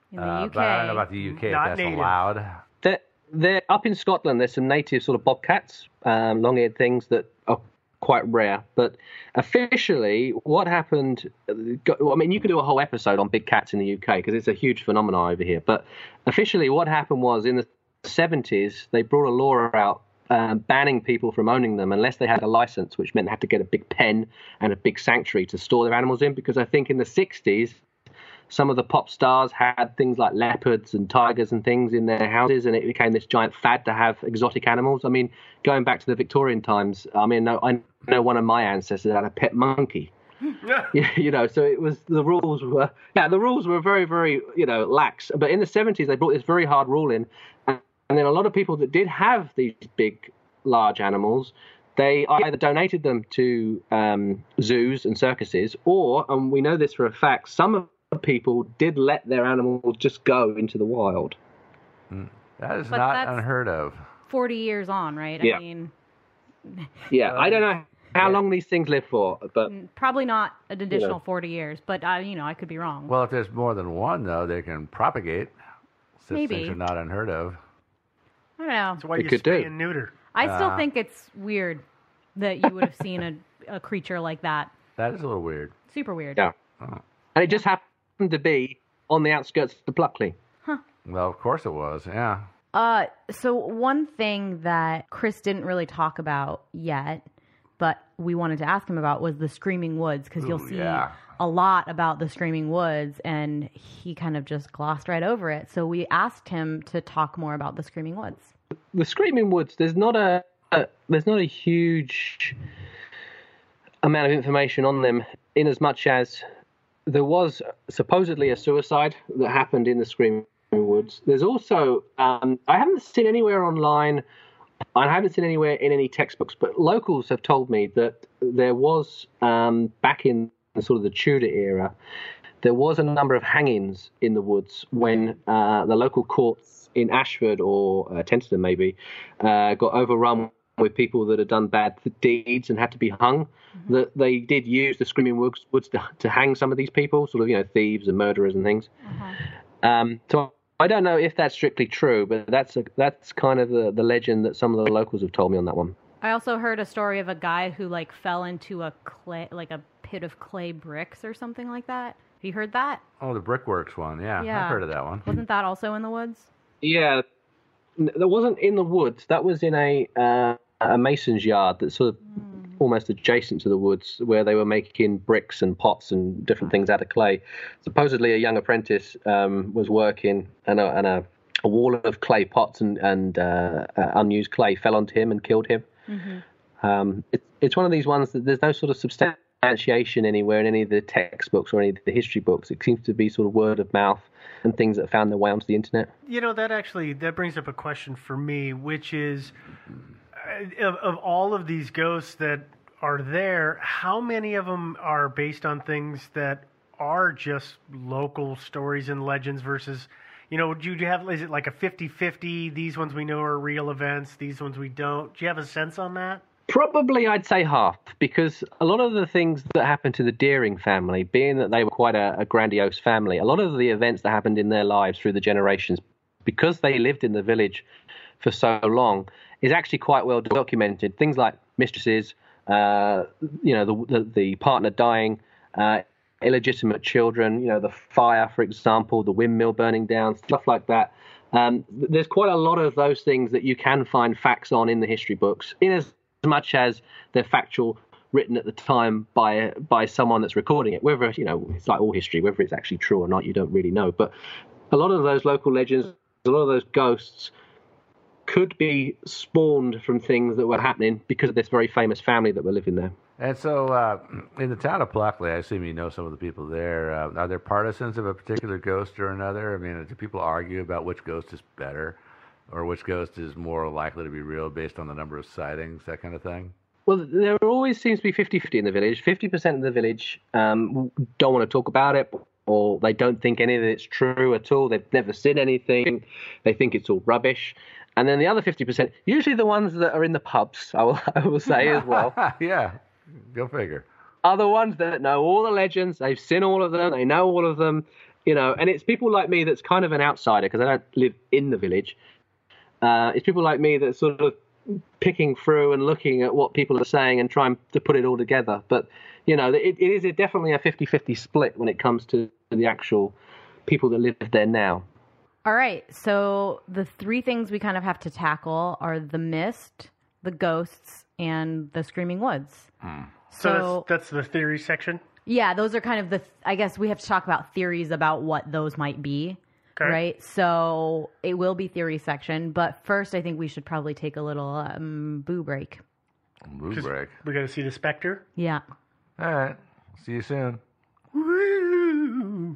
In the uh, U K. But I don't know about the U K, Not if that's native. allowed. They're, they're up in Scotland. There's some native sort of bobcats, um, long-eared things that are quite rare. But officially, what happened? I mean, you could do a whole episode on big cats in the U K because it's a huge phenomenon over here. But officially, what happened was in the seventies, they brought a law out um, banning people from owning them unless they had a license, which meant they had to get a big pen and a big sanctuary to store their animals in. Because I think in the sixties, some of the pop stars had things like leopards and tigers and things in their houses, and it became this giant fad to have exotic animals. I mean, going back to the Victorian times, I mean, I know one of my ancestors had a pet monkey. You know, so it was the rules were yeah the rules were very very you know lax. But in the seventies, they brought this very hard rule in, and then a lot of people that did have these big large animals, they either donated them to um, zoos and circuses, or, and we know this for a fact, some of people did let their animals just go into the wild. That is But not that's- unheard of. forty years on, right? Yeah. I mean, Yeah, I don't know how long these things live for, but probably not an additional You know. forty years, but I, you know, I could be wrong. Well, if there's more than one, though, they can propagate. Such Maybe. things are not unheard of. I don't know. That's why It you could spay do. and neuter. I still Uh, think it's weird that you would have seen a, a creature like that. That is a little weird. Super weird. yeah. And it just happened to be on the outskirts of Pluckley. Well, of course it was, yeah. Uh, so one thing that Chris didn't really talk about yet, but we wanted to ask him about, was the Screaming Woods, because you'll Ooh, see yeah. a lot about the Screaming Woods, and he kind of just glossed right over it. So we asked him to talk more about the Screaming Woods. The Screaming Woods, there's not a, a there's not a huge amount of information on them, in as much as there was supposedly a suicide that happened in the Screaming Woods. There's also um, I haven't seen anywhere online, I haven't seen anywhere in any textbooks, but locals have told me that there was um, back in the, sort of the Tudor era, there was a number of hangings in the woods when uh, the local courts in Ashford or uh, Tenterden maybe uh, got overrun with people that had done bad deeds and had to be hung. Mm-hmm. That they did use the Screaming Woods, woods to, to hang some of these people, sort of, you know, thieves and murderers and things. Mm-hmm. Um, so I don't know if that's strictly true, but that's a, that's kind of the, the legend that some of the locals have told me on that one. I also heard a story of a guy who like fell into a clay, like a pit of clay bricks or something like that. Have you heard that? Oh, the Brickworks one, yeah. Yeah. I've heard of that one. Wasn't that also in the woods? Yeah, that wasn't in the woods. That was in a uh, a mason's yard that's sort of mm. almost adjacent to the woods, where they were making bricks and pots and different things out of clay. Supposedly, a young apprentice um, was working, and a, and a, a wall of clay pots and, and uh, uh, unused clay fell onto him and killed him. Mm-hmm. Um, it, it's one of these ones that there's no sort of substantiation anywhere in any of the textbooks or any of the history books. It seems to be sort of word of mouth and things that found their way onto the internet. You know, that actually, that brings up a question for me, which is, uh, of, of all of these ghosts that are there, how many of them are based on things that are just local stories and legends versus, you know, do you have, is it like a fifty-fifty, these ones we know are real events, these ones we don't? Do you have a sense on that? Probably I'd say half, because a lot of the things that happened to the Deering family, being that they were quite a, a grandiose family, a lot of the events that happened in their lives through the generations, because they lived in the village for so long, is actually quite well documented. Things like mistresses, uh, you know, the, the, the partner dying, uh, illegitimate children, you know, the fire, for example, the windmill burning down, stuff like that. Um, there's quite a lot of those things that you can find facts on in the history books, in as as much as they're factual, written at the time by by someone that's recording it. Whether, you know, it's like all history, whether it's actually true or not, you don't really know. But a lot of those local legends, a lot of those ghosts could be spawned from things that were happening because of this very famous family that were living there. And so, uh, in the town of Pluckley, I assume you know some of the people there. Uh, are there partisans of a particular ghost or another? I mean, do people argue about which ghost is better, or which ghost is more likely to be real based on the number of sightings, that kind of thing? Well, there always seems to be fifty-fifty in the village. fifty percent of the village um, don't want to talk about it, or they don't think any of it's true at all. They've never seen anything. They think it's all rubbish. And then the other fifty percent, usually the ones that are in the pubs, I will, I will say as well. Yeah, go figure. Are the ones that know all the legends. They've seen all of them. They know all of them. You know, and it's people like me that's kind of an outsider because I don't live in the village. Uh, it's people like me that's sort of picking through and looking at what people are saying and trying to put it all together. But, you know, it, it is a, definitely a fifty-fifty split when it comes to the actual people that live there now. All right. So the three things we kind of have to tackle are the mist, the ghosts, and the screaming woods. Hmm. So, so that's, that's the theory section? Yeah, those are kind of the, I guess we have to talk about theories about what those might be. Okay. Right? So it will be theory section. But first, I think we should probably take a little um, boo break. Boo break. We got to see the Spectre? Yeah. All right. See you soon. Woo!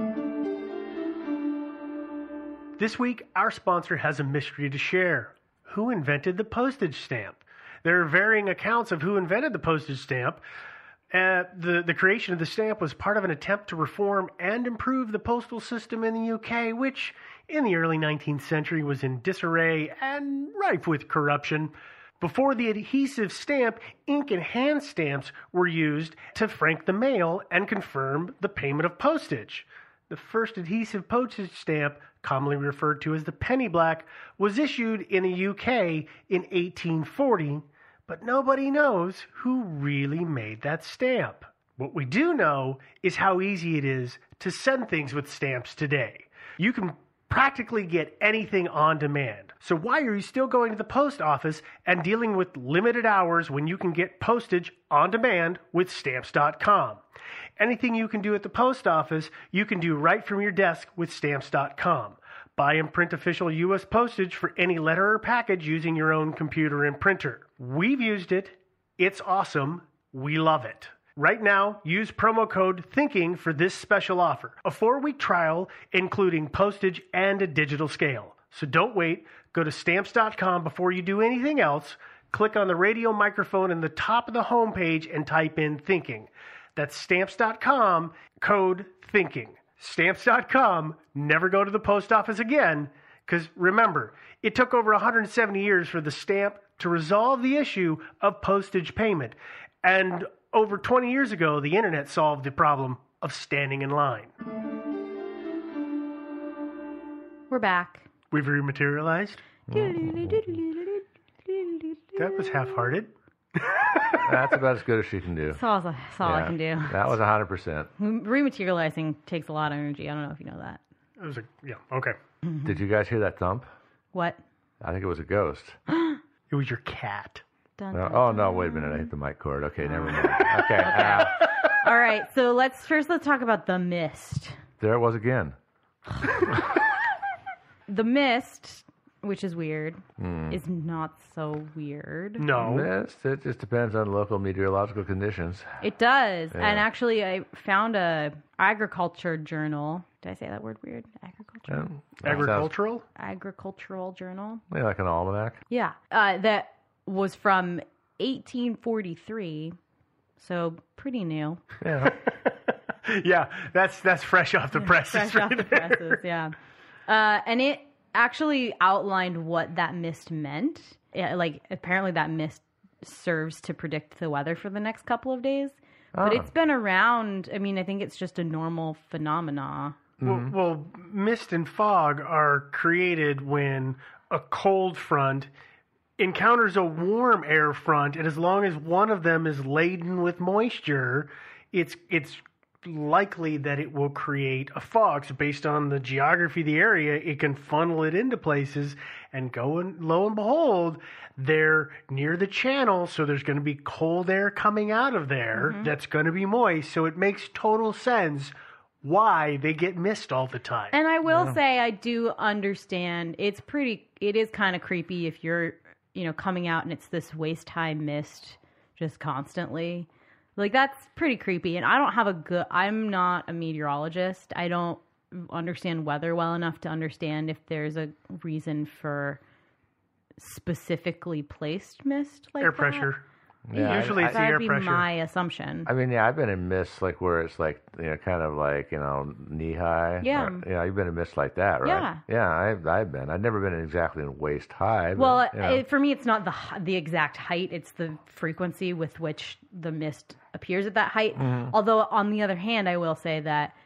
This week, our sponsor has a mystery to share. Who invented the postage stamp? There are varying accounts of who invented the postage stamp. Uh, the, the creation of the stamp was part of an attempt to reform and improve the postal system in the U K, which in the early nineteenth century was in disarray and rife with corruption. Before the adhesive stamp, ink and hand stamps were used to frank the mail and confirm the payment of postage. The first adhesive postage stamp, commonly referred to as the penny black, was issued in the U K in eighteen forty, but nobody knows who really made that stamp. What we do know is how easy it is to send things with stamps today. You can practically get anything on demand. So why are you still going to the post office and dealing with limited hours when you can get postage on demand with stamps dot com? Anything you can do at the post office, you can do right from your desk with stamps dot com. Buy and print official U S postage for any letter or package using your own computer and printer. We've used it. It's awesome. We love it. Right now, use promo code THINKING for this special offer. A four-week trial, including postage and a digital scale. So don't wait. Go to stamps dot com before you do anything else. Click on the radio microphone in the top of the homepage and type in THINKING. That's stamps dot com, code THINKING. stamps dot com, never go to the post office again, because remember, it took over one hundred seventy years for the stamp to resolve the issue of postage payment. And over twenty years ago, the internet solved the problem of standing in line. We're back. We've rematerialized. That was half-hearted. That's about as good as she can do. That's all, that's all yeah, I can do. That was one hundred percent. Rematerializing takes a lot of energy. I don't know if you know that. It was a, yeah, okay. Mm-hmm. Did you guys hear that thump? What? I think it was a ghost. It was your cat. Dun, No, dun, oh, dun. no, wait a minute. I hit the mic cord. Okay, never mind. Okay. uh, All right, so let's first let's talk about the mist. there it was again. The mist, which is weird, Hmm. is not so weird. No. Yes, it just depends on local meteorological conditions. It does. Yeah. And actually, I found a agriculture journal. Did I say that word weird? Agriculture? Yeah, that Agricultural? Agricultural journal? sounds- yeah, like an almanac. Yeah. Uh, that was from eighteen forty-three, so pretty new. Yeah. Yeah, that's that's fresh off the presses. Fresh right off the there. presses, yeah. Uh, and it actually outlined what that mist meant. Yeah, like, apparently that mist serves to predict the weather for the next couple of days. But Oh. it's been around. I mean, I think it's just a normal phenomena. Well, well, mist and fog are created when a cold front encounters a warm air front, and as long as one of them is laden with moisture, it's it's likely that it will create a fog. So based on the geography of the area, it can funnel it into places, and go and lo and behold, they're near the channel, so there's going to be cold air coming out of there Mm-hmm. that's going to be moist. So it makes total sense why they get mist all the time. And I will say, I do understand. It's pretty. It is kind of creepy if you're, you know, coming out and it's this waist high mist just constantly. Like, that's pretty creepy. And I don't have a good. I'm not a meteorologist. I don't understand weather well enough to understand if there's a reason for specifically placed mist like air that. pressure. Yeah, Usually I- it's the That'd air be pressure. my assumption. I mean, yeah, I've been in mists like where it's like, you know, kind of like, you know, knee high. Yeah. Or, yeah, you've been in mists like that, right? Yeah. Yeah, I've, I've been. I've never been in exactly in waist high. But, Well, you know. it, for me, it's not the h- the exact height; it's the frequency with which the mist appears at that height. Mm-hmm. Although, on the other hand, I will say that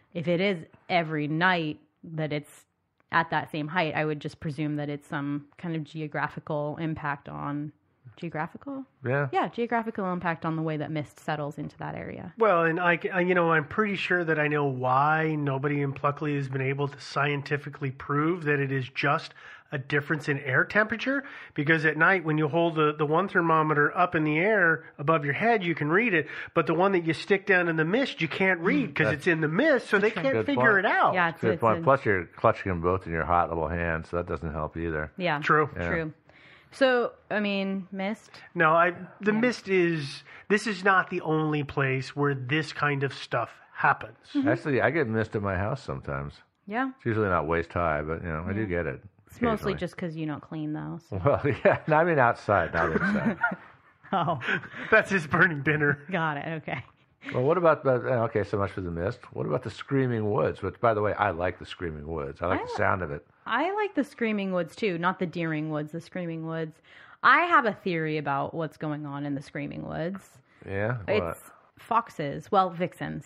if it is every night that it's at that same height, I would just presume that it's some kind of geographical impact on geographical. Yeah. Yeah, geographical impact on the way that mist settles into that area. Well, and I, I- you know, I'm pretty sure that I know why nobody in Pluckley has been able to scientifically prove that it is just a difference in air temperature. Because at night, when you hold the, the one thermometer up in the air above your head, you can read it. But the one that you stick down in the mist, you can't read because it's in the mist, so they can't Good figure point. it out. Yeah, it's, Good it's point. a- Plus, you're clutching them both in your hot little hands, so that doesn't help either. yeah, True. Yeah. true. So, I mean, mist. No, I the mist is this is not the only place where this kind of stuff happens. Actually, I get mist at my house sometimes. Yeah, It's usually not waist high, but you know, I do get it. it's mostly occasionally. just because you don't clean those. Well, yeah. No, I mean outside, not inside. Oh, That's his burning dinner. got it. Okay. Well, what about the, okay, so much for the mist. What about the Screaming Woods? Which, by the way, I like the Screaming Woods. I like I the li- sound of it. I like the Screaming Woods too, not the Deering Woods, the Screaming Woods. I have a theory about what's going on in the Screaming Woods. Yeah? What? It's foxes. Well, vixens.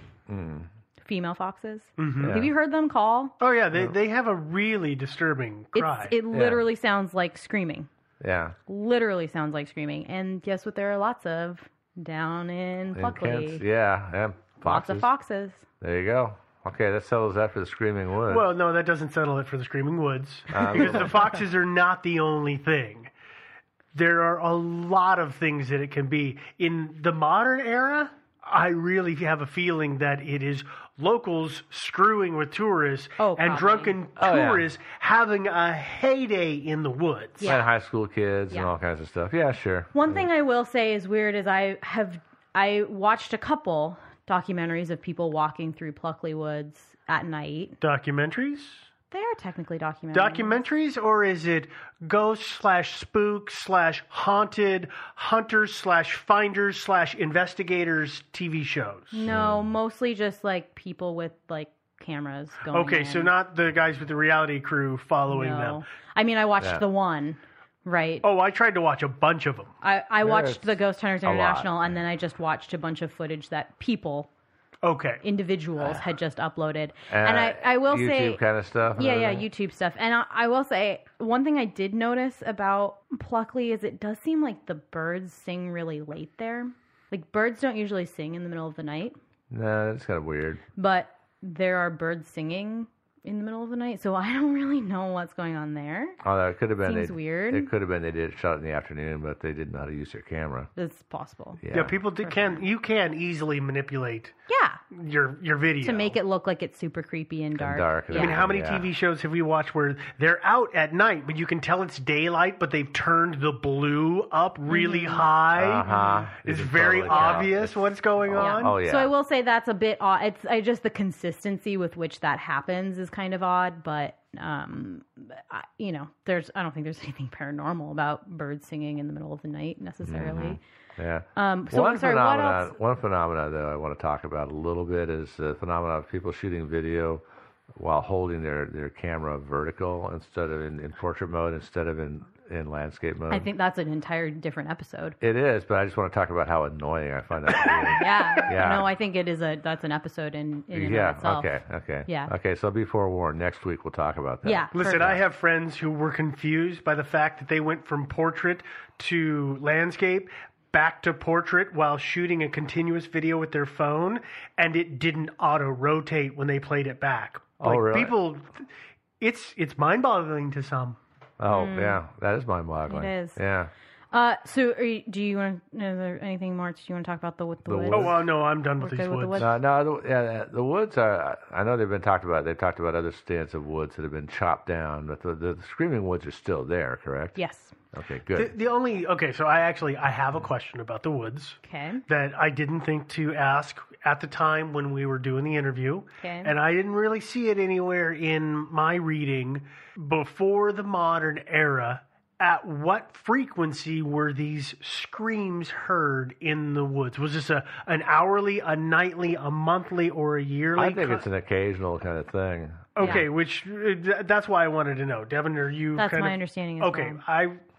Mm. Female foxes. Mhm. Have you heard them call? Oh yeah, they they have a really disturbing cry. It's, it literally sounds like screaming. Yeah. Literally sounds like screaming. And guess what there are lots of down in In Pluckley? Kent, yeah. yeah. Foxes. Lots of foxes. There you go. Okay, that settles that for the Screaming Woods. Well, no, that doesn't settle it for the Screaming Woods Um, because the foxes are not the only thing. There are a lot of things that it can be. In the modern era, I really have a feeling that it is locals screwing with tourists Oh, and probably. drunken Oh, yeah. tourists having a heyday in the woods. Yeah. And high school kids and Yeah. all kinds of stuff. Yeah, sure. One thing I will say is weird is I have I watched a couple documentaries of people walking through Pluckley Woods at night. Documentaries? They are technically documentaries. Documentaries, or is it ghost slash spook slash haunted hunters slash finders slash investigators T V shows? No, mostly just like people with like cameras going. Okay, in. so not the guys with the reality crew following No. them. I mean, I watched Yeah. the one, right? Oh, I tried to watch a bunch of them. I, I watched it's the Ghost Hunters a lot. International, and then I just watched a bunch of footage that people, Okay. individuals, had just uploaded. Uh, and I, I will YouTube say, kind of stuff. and yeah, yeah, everything? YouTube stuff. And I, I will say, one thing I did notice about Pluckley is it does seem like the birds sing really late there. Like, birds don't usually sing in the middle of the night, No, that's kind of weird. but there are birds singing in the middle of the night, so I don't really know what's going on there. Although it could have been Seems they, weird. It could have been they did shot it in the afternoon, but they didn't know how to use their camera. It's possible. Yeah, Yeah, people do, can you can easily manipulate Yeah, your your video to make it look like it's super creepy and dark. dark and I mean, Yeah. how many Yeah. T V shows have we watched where they're out at night, but you can tell it's daylight, but they've turned the blue up really Mm-hmm. high? Uh-huh. You It's can very totally tell. obvious It's- what's going Yeah. on. Oh, yeah. So I will say that's a bit odd. It's I just the consistency with which that happens is kind of odd, but um, I, you know, there's I don't think there's anything paranormal about birds singing in the middle of the night necessarily. Yeah. Um, so one I'm sorry, what phenomenon, else? one phenomenon though I want to talk about a little bit is the phenomenon of people shooting video while holding their, their camera vertical instead of in, in portrait mode instead of in, in landscape mode. I think that's an entire different episode. it is, but I just want to talk about how annoying I find that. to be. Yeah, Yeah. no, I think it is a that's an episode in, in and yeah. of itself. Okay. Okay. Yeah. Okay. So be forewarned. Next week we'll talk about that. Yeah. Listen, perfect. I have friends who were confused by the fact that they went from portrait to landscape back to portrait while shooting a continuous video with their phone, and it didn't auto rotate when they played it back. Oh, Like, really? People, it's it's mind boggling to some. Oh, yeah. That is mind-boggling. It is. Yeah. Uh, so are you, do you want to? Is there anything more? Do you want to talk about the with the, The woods? Oh well, no, I'm done with We're these good with the woods. woods? No, no, the, yeah, the woods are. I know they've been talked about. They've talked about other stands of woods that have been chopped down, but the, the, the Screaming Woods are still there, correct? Yes. Okay, The, good. the only okay, so I actually I have a question about the woods Okay. that I didn't think to ask at the time when we were doing the interview. Okay. And I didn't really see it anywhere in my reading before the modern era. At what frequency were these screams heard in the woods? Was this a an hourly, a nightly, a monthly, or a yearly? I think co- it's an occasional kind of thing. okay. Yeah. Which uh, th- that's why I wanted to know. Devin, are you? That's kind my of, understanding as Okay, well. I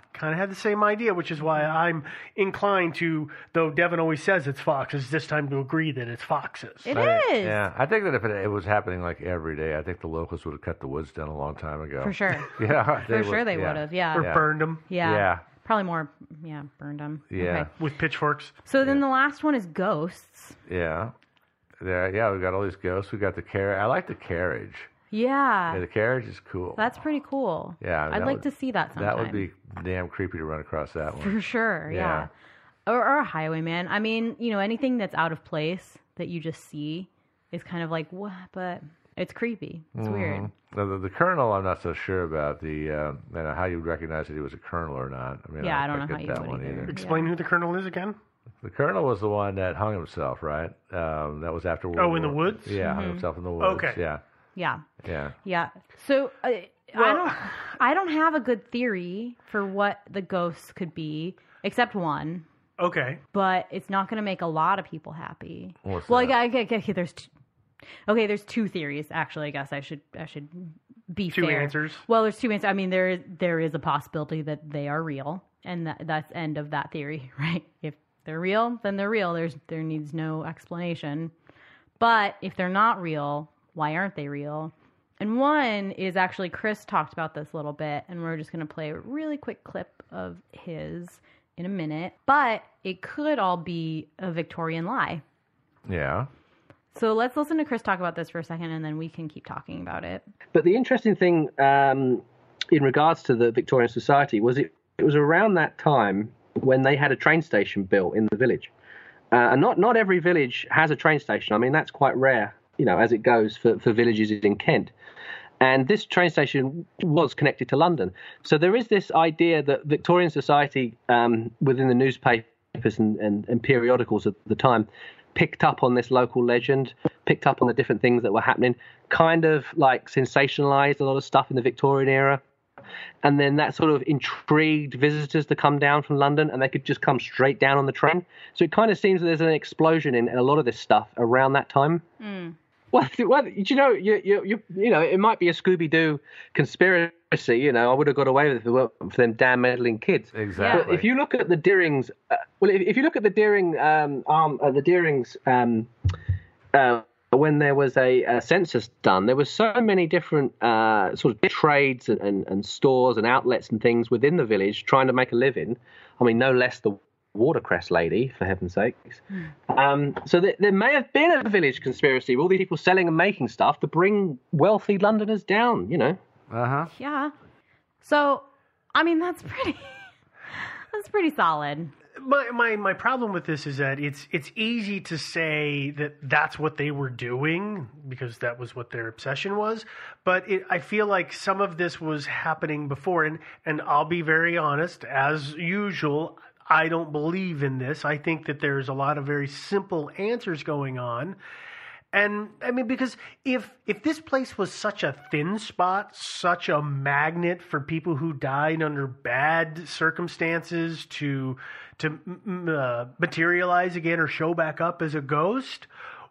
kind of had the same idea, which is why I'm inclined to, though Devin always says it's foxes, this time to agree that it's foxes. It I, is. Yeah, I think that if it, it was happening like every day, I think the locals would have cut the woods down a long time ago. For sure. Yeah, For sure they yeah. would have, yeah. Or Yeah. burned them. Yeah. Yeah. Probably more, yeah, burned them. Yeah. Okay. With pitchforks. So then the last one is ghosts. Yeah. There, yeah, we got all these ghosts. We got the carriage. I like the carriage. Yeah. Yeah, the carriage is cool. That's pretty cool. Yeah, I'd that like would- to see that sometime. That would be damn creepy to run across that one. For sure, yeah. Yeah. Or, or a highwayman. I mean, you know, anything that's out of place that you just see is kind of like, what? But it's creepy. It's Mhm. weird. The, the, the colonel, I'm not so sure about the uh, you know, how you recognize that he was a colonel or not. I mean, Yeah, I don't quite know how get you that would one either. either. Explain who the colonel is again. The colonel was the one that hung himself, right? Um, that was after World Oh, in War- the woods? Yeah, hung Mhm. himself in the woods. Okay. Yeah, Yeah. yeah. Yeah. So uh, I Well- don't I don't have a good theory for what the ghosts could be, except one. Okay. But it's not going to make a lot of people happy. What's well, that? I, I, I, okay, there's two, okay, there's two theories actually. I guess I should I should be Two fair. answers. Well, there's two answers. I mean, there is there is a possibility that they are real, and that, that's end of that theory, right? If they're real, then they're real. There's there needs no explanation. But if they're not real, why aren't they real? And one is actually, Chris talked about this a little bit, and we're just going to play a really quick clip of his in a minute. But it could all be a Victorian lie. Yeah. So let's listen to Chris talk about this for a second, and then we can keep talking about it. But the interesting thing um, in regards to the Victorian Society was it, it was around that time when they had a train station built in the village. Uh, and not, not every village has a train station. I mean, that's quite rare, you know, as it goes for, for villages in Kent. And this train station was connected to London. So there is this idea that Victorian society um, within the newspapers and, and, and periodicals at the time picked up on this local legend, picked up on the different things that were happening, kind of like sensationalized a lot of stuff in the Victorian era. And then that sort of intrigued visitors to come down from London, and they could just come straight down on the train. So it kind of seems that there's an explosion in a lot of this stuff around that time. Mm. Well, well, you know, you, you, you, you know, it might be a Scooby-Doo conspiracy. You know, I would have got away with it if it weren't for them damn meddling kids. Exactly. But if you look at the Deerings, uh, well, if, if you look at the Deering, um, um, uh, the Deerings, um, uh, when there was a, a census done, there were so many different uh, sort of trades and, and, and stores and outlets and things within the village trying to make a living. I mean, no less the watercress lady, for heaven's sakes. Mm. Um, so th- there may have been a village conspiracy with all these people selling and making stuff to bring wealthy Londoners down, you know. Uh-huh. Yeah. So, I mean, that's pretty, that's pretty solid. My, my my problem with this is that it's it's easy to say that that's what they were doing because that was what their obsession was, but it, I feel like some of this was happening before, and, and I'll be very honest, as usual, I don't believe in this. I think that there's a lot of very simple answers going on. And I mean, because if if this place was such a thin spot, such a magnet for people who died under bad circumstances to to uh, materialize again or show back up as a ghost,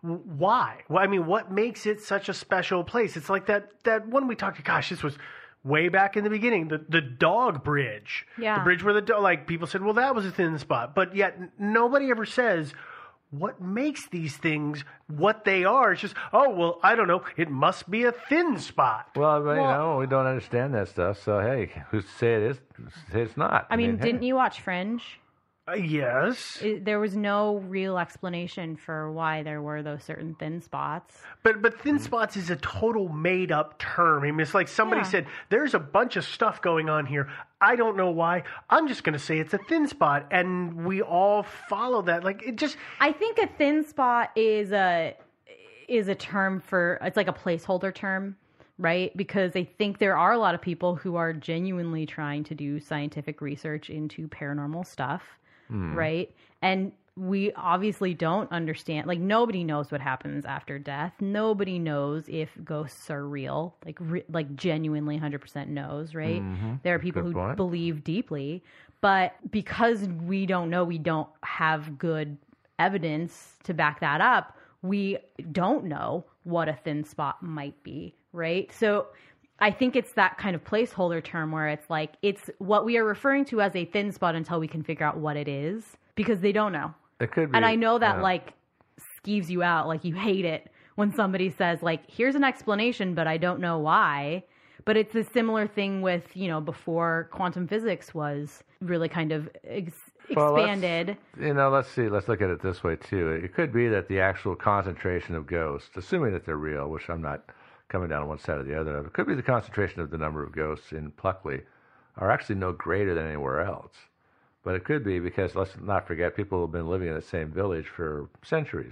why? Well, I mean, what makes it such a special place? It's like that that one we talked. Gosh, this was way back in the beginning. The the dog bridge, Yeah. the bridge where the dog, like people said, well, that was a thin spot, but yet nobody ever says what makes these things what they are. It's just, oh, well, I don't know. It must be a thin spot. Well, but, you Well- know, we don't understand that stuff. So, hey, who's to say it is? Who's to say it's not? I mean, hey. didn't you watch Fringe? Uh, yes. It, there was no real explanation for why there were those certain thin spots. But but thin spots is a total made up term. I mean, it's like somebody Yeah. said, there's a bunch of stuff going on here. I don't know why. I'm just going to say it's a thin spot. And we all follow that. Like, it just, I think a thin spot is a is a term for, it's like a placeholder term, right? Because I think there are a lot of people who are genuinely trying to do scientific research into paranormal stuff, right? And we obviously don't understand, like nobody knows what happens after death. Nobody knows if ghosts are real, like re- like genuinely one hundred percent knows, right? There are people Good who point. believe deeply, but because we don't know, we don't have good evidence to back that up, we don't know what a thin spot might be, right? So I think it's that kind of placeholder term where it's like, it's what we are referring to as a thin spot until we can figure out what it is, because they don't know. It could be. And I know that yeah. like skeeves you out. Like you hate it when somebody says like, here's an explanation, but I don't know why. But it's a similar thing with, you know, before quantum physics was really kind of ex- well, expanded. You know, let's see. Let's look at it this way, too. It could be that the actual concentration of ghosts, assuming that they're real, which I'm not coming down on one side or the other of, it could be the concentration of the number of ghosts in Pluckley are actually no greater than anywhere else. But it could be because, let's not forget, people have been living in the same village for centuries.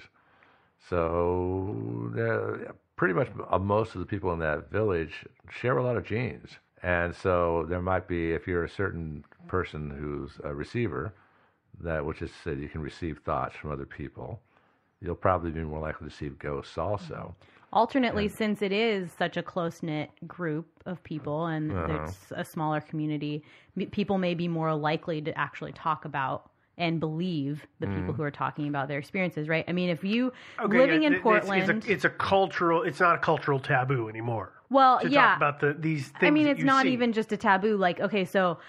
So uh, pretty much uh, most of the people in that village share a lot of genes. And so there might be, if you're a certain person who's a receiver, that which is said you can receive thoughts from other people, you'll probably be more likely to receive ghosts also. Alternately, and, since it is such a close-knit group of people and uh-huh. it's a smaller community, m- people may be more likely to actually talk about and believe the people Mm. who are talking about their experiences, right? I mean, if you Okay, living yeah, in it's- Portland, it's a, it's a cultural. It's not a cultural taboo anymore. well, to yeah, talk about the these things. I mean, that it's you not see. even just a taboo. Like, okay, so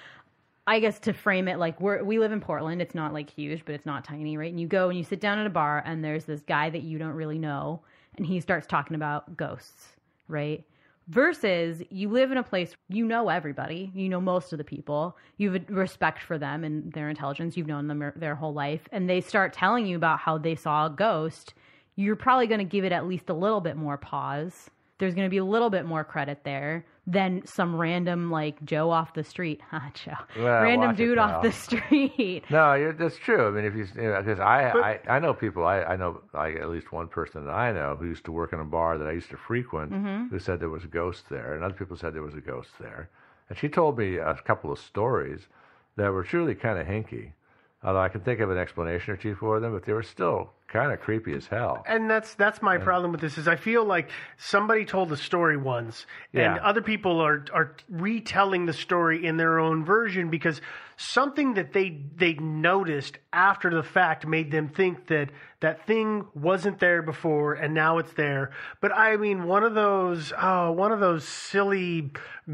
I guess to frame it, like we're we live in Portland. It's not like huge, but it's not tiny, right? And you go and you sit down at a bar, and there's this guy that you don't really know, and he starts talking about ghosts, right? Versus you live in a place, you know everybody, you know most of the people, you have a respect for them and their intelligence, you've known them their whole life, and they start telling you about how they saw a ghost, you're probably going to give it at least a little bit more pause. There's going to be a little bit more credit there than some random, like, Joe off the street. Huh, Joe. Well, random watch it, dude pal. off the street. No, you're, that's true. I mean, if you, because I, But- I, I know people, I, I know like at least one person that I know who used to work in a bar that I used to frequent Mm-hmm. who said there was a ghost there, and other people said there was a ghost there. And she told me a couple of stories that were truly kind of hinky. Although I can think of an explanation or two for them, but they were still kind of creepy as hell. And that's that's my problem with this is I feel like somebody told the story once, and Yeah. other people are are retelling the story in their own version because something that they they noticed after the fact made them think that that thing wasn't there before and now it's there. But I mean, one of those oh, one of those silly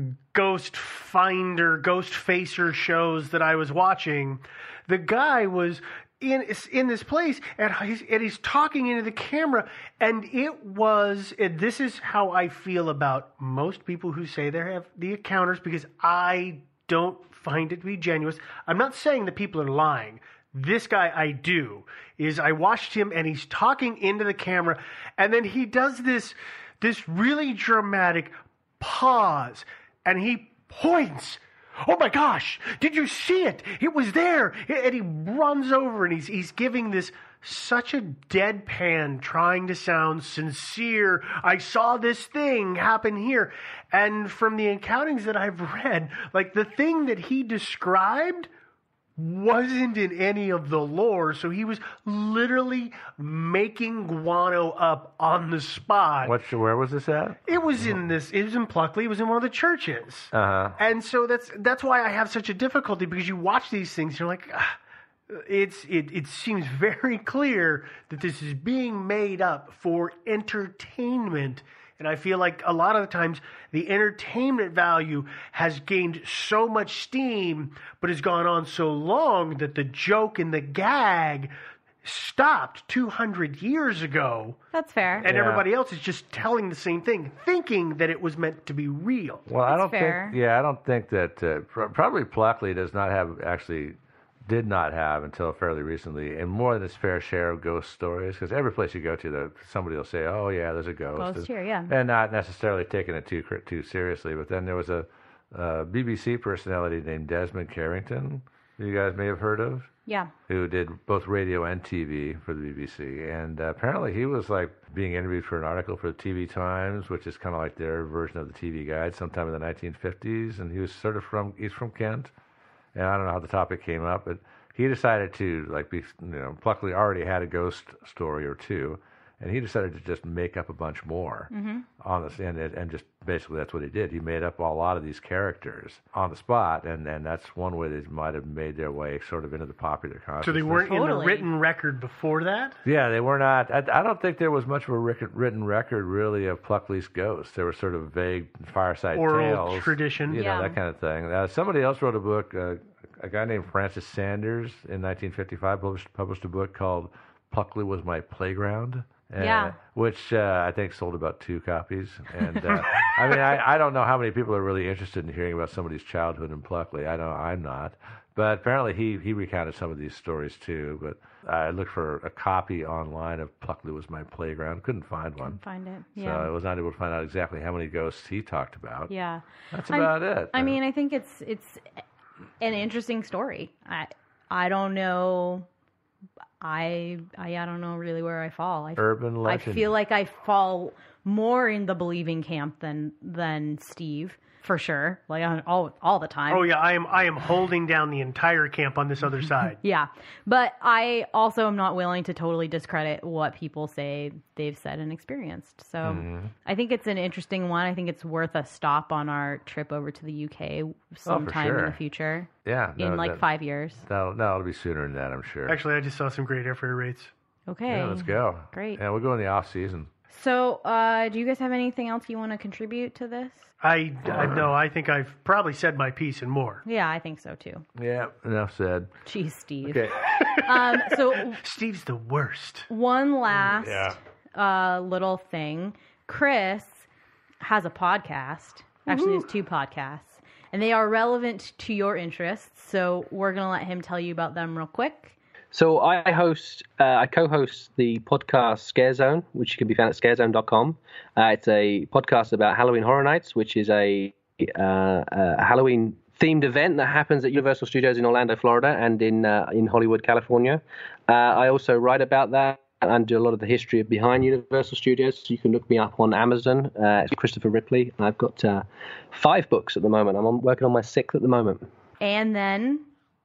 ghost finder, ghost facer shows that I was watching, the guy was in in this place and he's, and he's talking into the camera, and it was, and this is how I feel about most people who say they have the encounters, because I don't find it to be genuine. I'm not saying that people are lying. This guy I do, is I watched him and he's talking into the camera, and then he does this this really dramatic pause, and he points. Oh my gosh, did you see it? It was there. And he runs over and he's he's giving this such a deadpan, trying to sound sincere. I saw this thing happen here. And from the accountings that I've read, like the thing that he described wasn't in any of the lore, so he was literally making guano up on the spot. What? Where was this at? It was in this. It was in Pluckley. It was in one of the churches. Uh huh. And so that's that's why I have such a difficulty, because you watch these things, you're like, ah, it's it it seems very clear that this is being made up for entertainment. And I feel like a lot of the times the entertainment value has gained so much steam, but has gone on so long that the joke and the gag stopped two hundred years ago. That's fair. And Yeah. everybody else is just telling the same thing, thinking that it was meant to be real. Well, I That's don't fair. think. Yeah, I don't think that. Uh, pr- probably Pluckley does not have actually. Did not have until fairly recently, and more than its fair share of ghost stories. Because every place you go to, the, somebody will say, "Oh yeah, there's a ghost," Ghost here, yeah. and not necessarily taking it too cr- too seriously. But then there was a, a B B C personality named Desmond Carrington, who you guys may have heard of, Yeah. who did both radio and T V for the B B C. And uh, apparently he was like being interviewed for an article for the T V Times, which is kind of like their version of the T V Guide, sometime in the nineteen fifties. And he was sort of from, he's from Kent. And I don't know how the topic came up, but he decided to, like, be, you know, Pluckley already had a ghost story or two. and he decided to just make up a bunch more Mm-hmm. on the and and just basically that's what he did. He made up a lot of these characters on the spot, and, and that's one way they might have made their way sort of into the popular consciousness. So they weren't in the Totally. written record before that? Yeah, they were not. I, I don't think there was much of a rec- written record really of Pluckley's ghosts. There were sort of vague fireside Oral tales, tradition. you know, Yeah. that kind of thing. Uh, somebody else wrote a book. Uh, a guy named Francis Sanders in nineteen fifty-five published, published a book called "Pluckley Was My Playground." Uh, Yeah. Which uh, I think sold about two copies. And uh, I mean, I, I don't know how many people are really interested in hearing about somebody's childhood in Pluckley. I know I'm not. But apparently he, he recounted some of these stories too. But I looked for a copy online of Pluckley Was My Playground. Couldn't find one. Find it. So Yeah. I was not able to find out exactly how many ghosts he talked about. Yeah. That's I'm- about it. I mean, I think it's it's an interesting story. I I don't know. I I, I don't know really where I fall. I, Urban I legend. feel like I fall more in the believing camp than than Steve for sure. Like on- all all the time. Oh yeah, I am. I am holding down the entire camp on this other side. Yeah, but I also am not willing to totally discredit what people say they've said and experienced. So Mm-hmm. I think it's an interesting one. I think it's worth a stop on our trip over to the U K sometime in sure. the future. Yeah, no, in like that- five years. No, no, it'll be sooner than that, I'm sure. Actually, I just saw some great airfare rates. Okay. Yeah, let's go. Great. Yeah, we'll go in the off season. So, uh, do you guys have anything else you want to contribute to this? I, I no, I think I've probably said my piece and more. Yeah, I think so too. Yeah, enough said. Jeez, Steve. Okay. Um, so Steve's the worst. one last Yeah. uh, little thing. Chris has a podcast. Actually, there's two podcasts, and they are relevant to your interests. So we're gonna let him tell you about them real quick. So I host, uh, I co-host the podcast Scare Zone, which can be found at scarezone dot com. Uh, it's a podcast about Halloween Horror Nights, which is a, uh, a Halloween themed event that happens at Universal Studios in Orlando, Florida, and in uh, in Hollywood, California. Uh, I also write about that and do a lot of the history behind Universal Studios. So you can look me up on Amazon. Uh, it's Christopher Ripley. I've got uh, five books at the moment. I'm on, working on my sixth at the moment. And then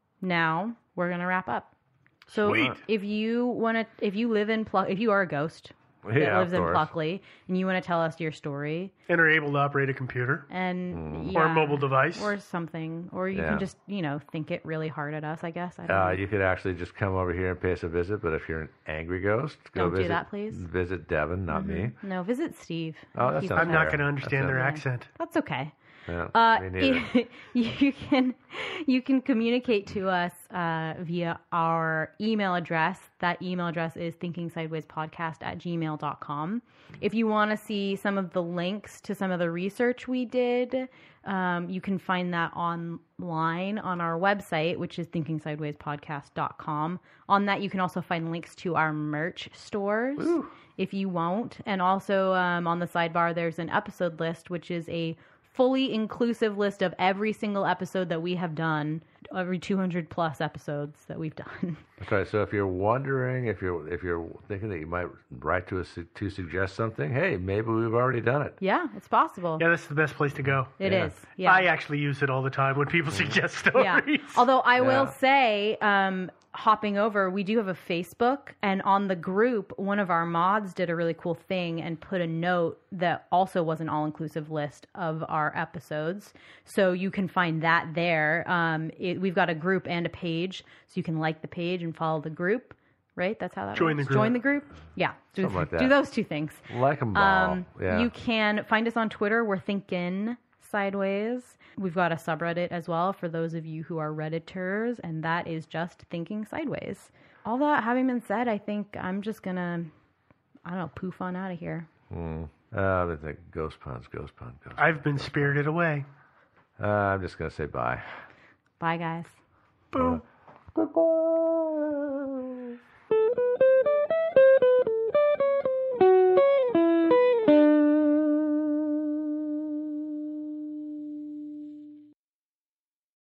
now we're gonna wrap up. So Sweet. if you want to, if you live in Pluck, if you are a ghost that Yeah, lives of in course. Pluckley, and you want to tell us your story, And are able to operate a computer and or a yeah, mobile device. or something, or you Yeah. can just you know think it really hard at us. I guess I don't Uh, know. you could actually just come over here and pay us a visit, but if you're an angry ghost, go Don't do visit, that, please. Visit Devin, not me. No, visit Steve. Oh, that He's sounds I'm okay. not fair. going to understand their That's accent. That's okay. Yeah, Uh, me neither. you can you can communicate to us uh, via our email address. That email address is thinkingsidewayspodcast at gmail dot com. If you want to see some of the links to some of the research we did, um, you can find that online on our website, which is thinking sideways podcast dot com. On that, you can also find links to our merch stores if you won't. And also um, on the sidebar, there's an episode list, which is a fully inclusive list of every single episode that we have done, every two hundred plus episodes that we've done. That's right. So if you're wondering, if you're if you're thinking that you might write to us to suggest something, hey, maybe we've already done it. Yeah, it's possible. Yeah, that's the best place to go. It Yeah. is. Yeah. I actually use it all the time when people suggest stories. Yeah. Although I will Yeah. say, um, hopping over, we do have a Facebook, and on the group, one of our mods did a really cool thing and put a note that also was an all-inclusive list of our episodes. So you can find that there. Um, it, we've got a group and a page, so you can like the page and follow the group. Right? That's how that Join works. the group. Join the group. Yeah. Do, Something like do that. those two things. Like 'em all. Um, yeah. You can find us on Twitter. We're thinking sideways. We've got a subreddit as well for those of you who are Redditors, and that is just thinking sideways. All that having been said, I think I'm just gonna, I don't know, poof on out of here. Mm. Uh, I think ghost puns, ghost pun, ghost. I've been spirited away. Uh, I'm just gonna say bye. Bye, guys. Boom. Goodbye.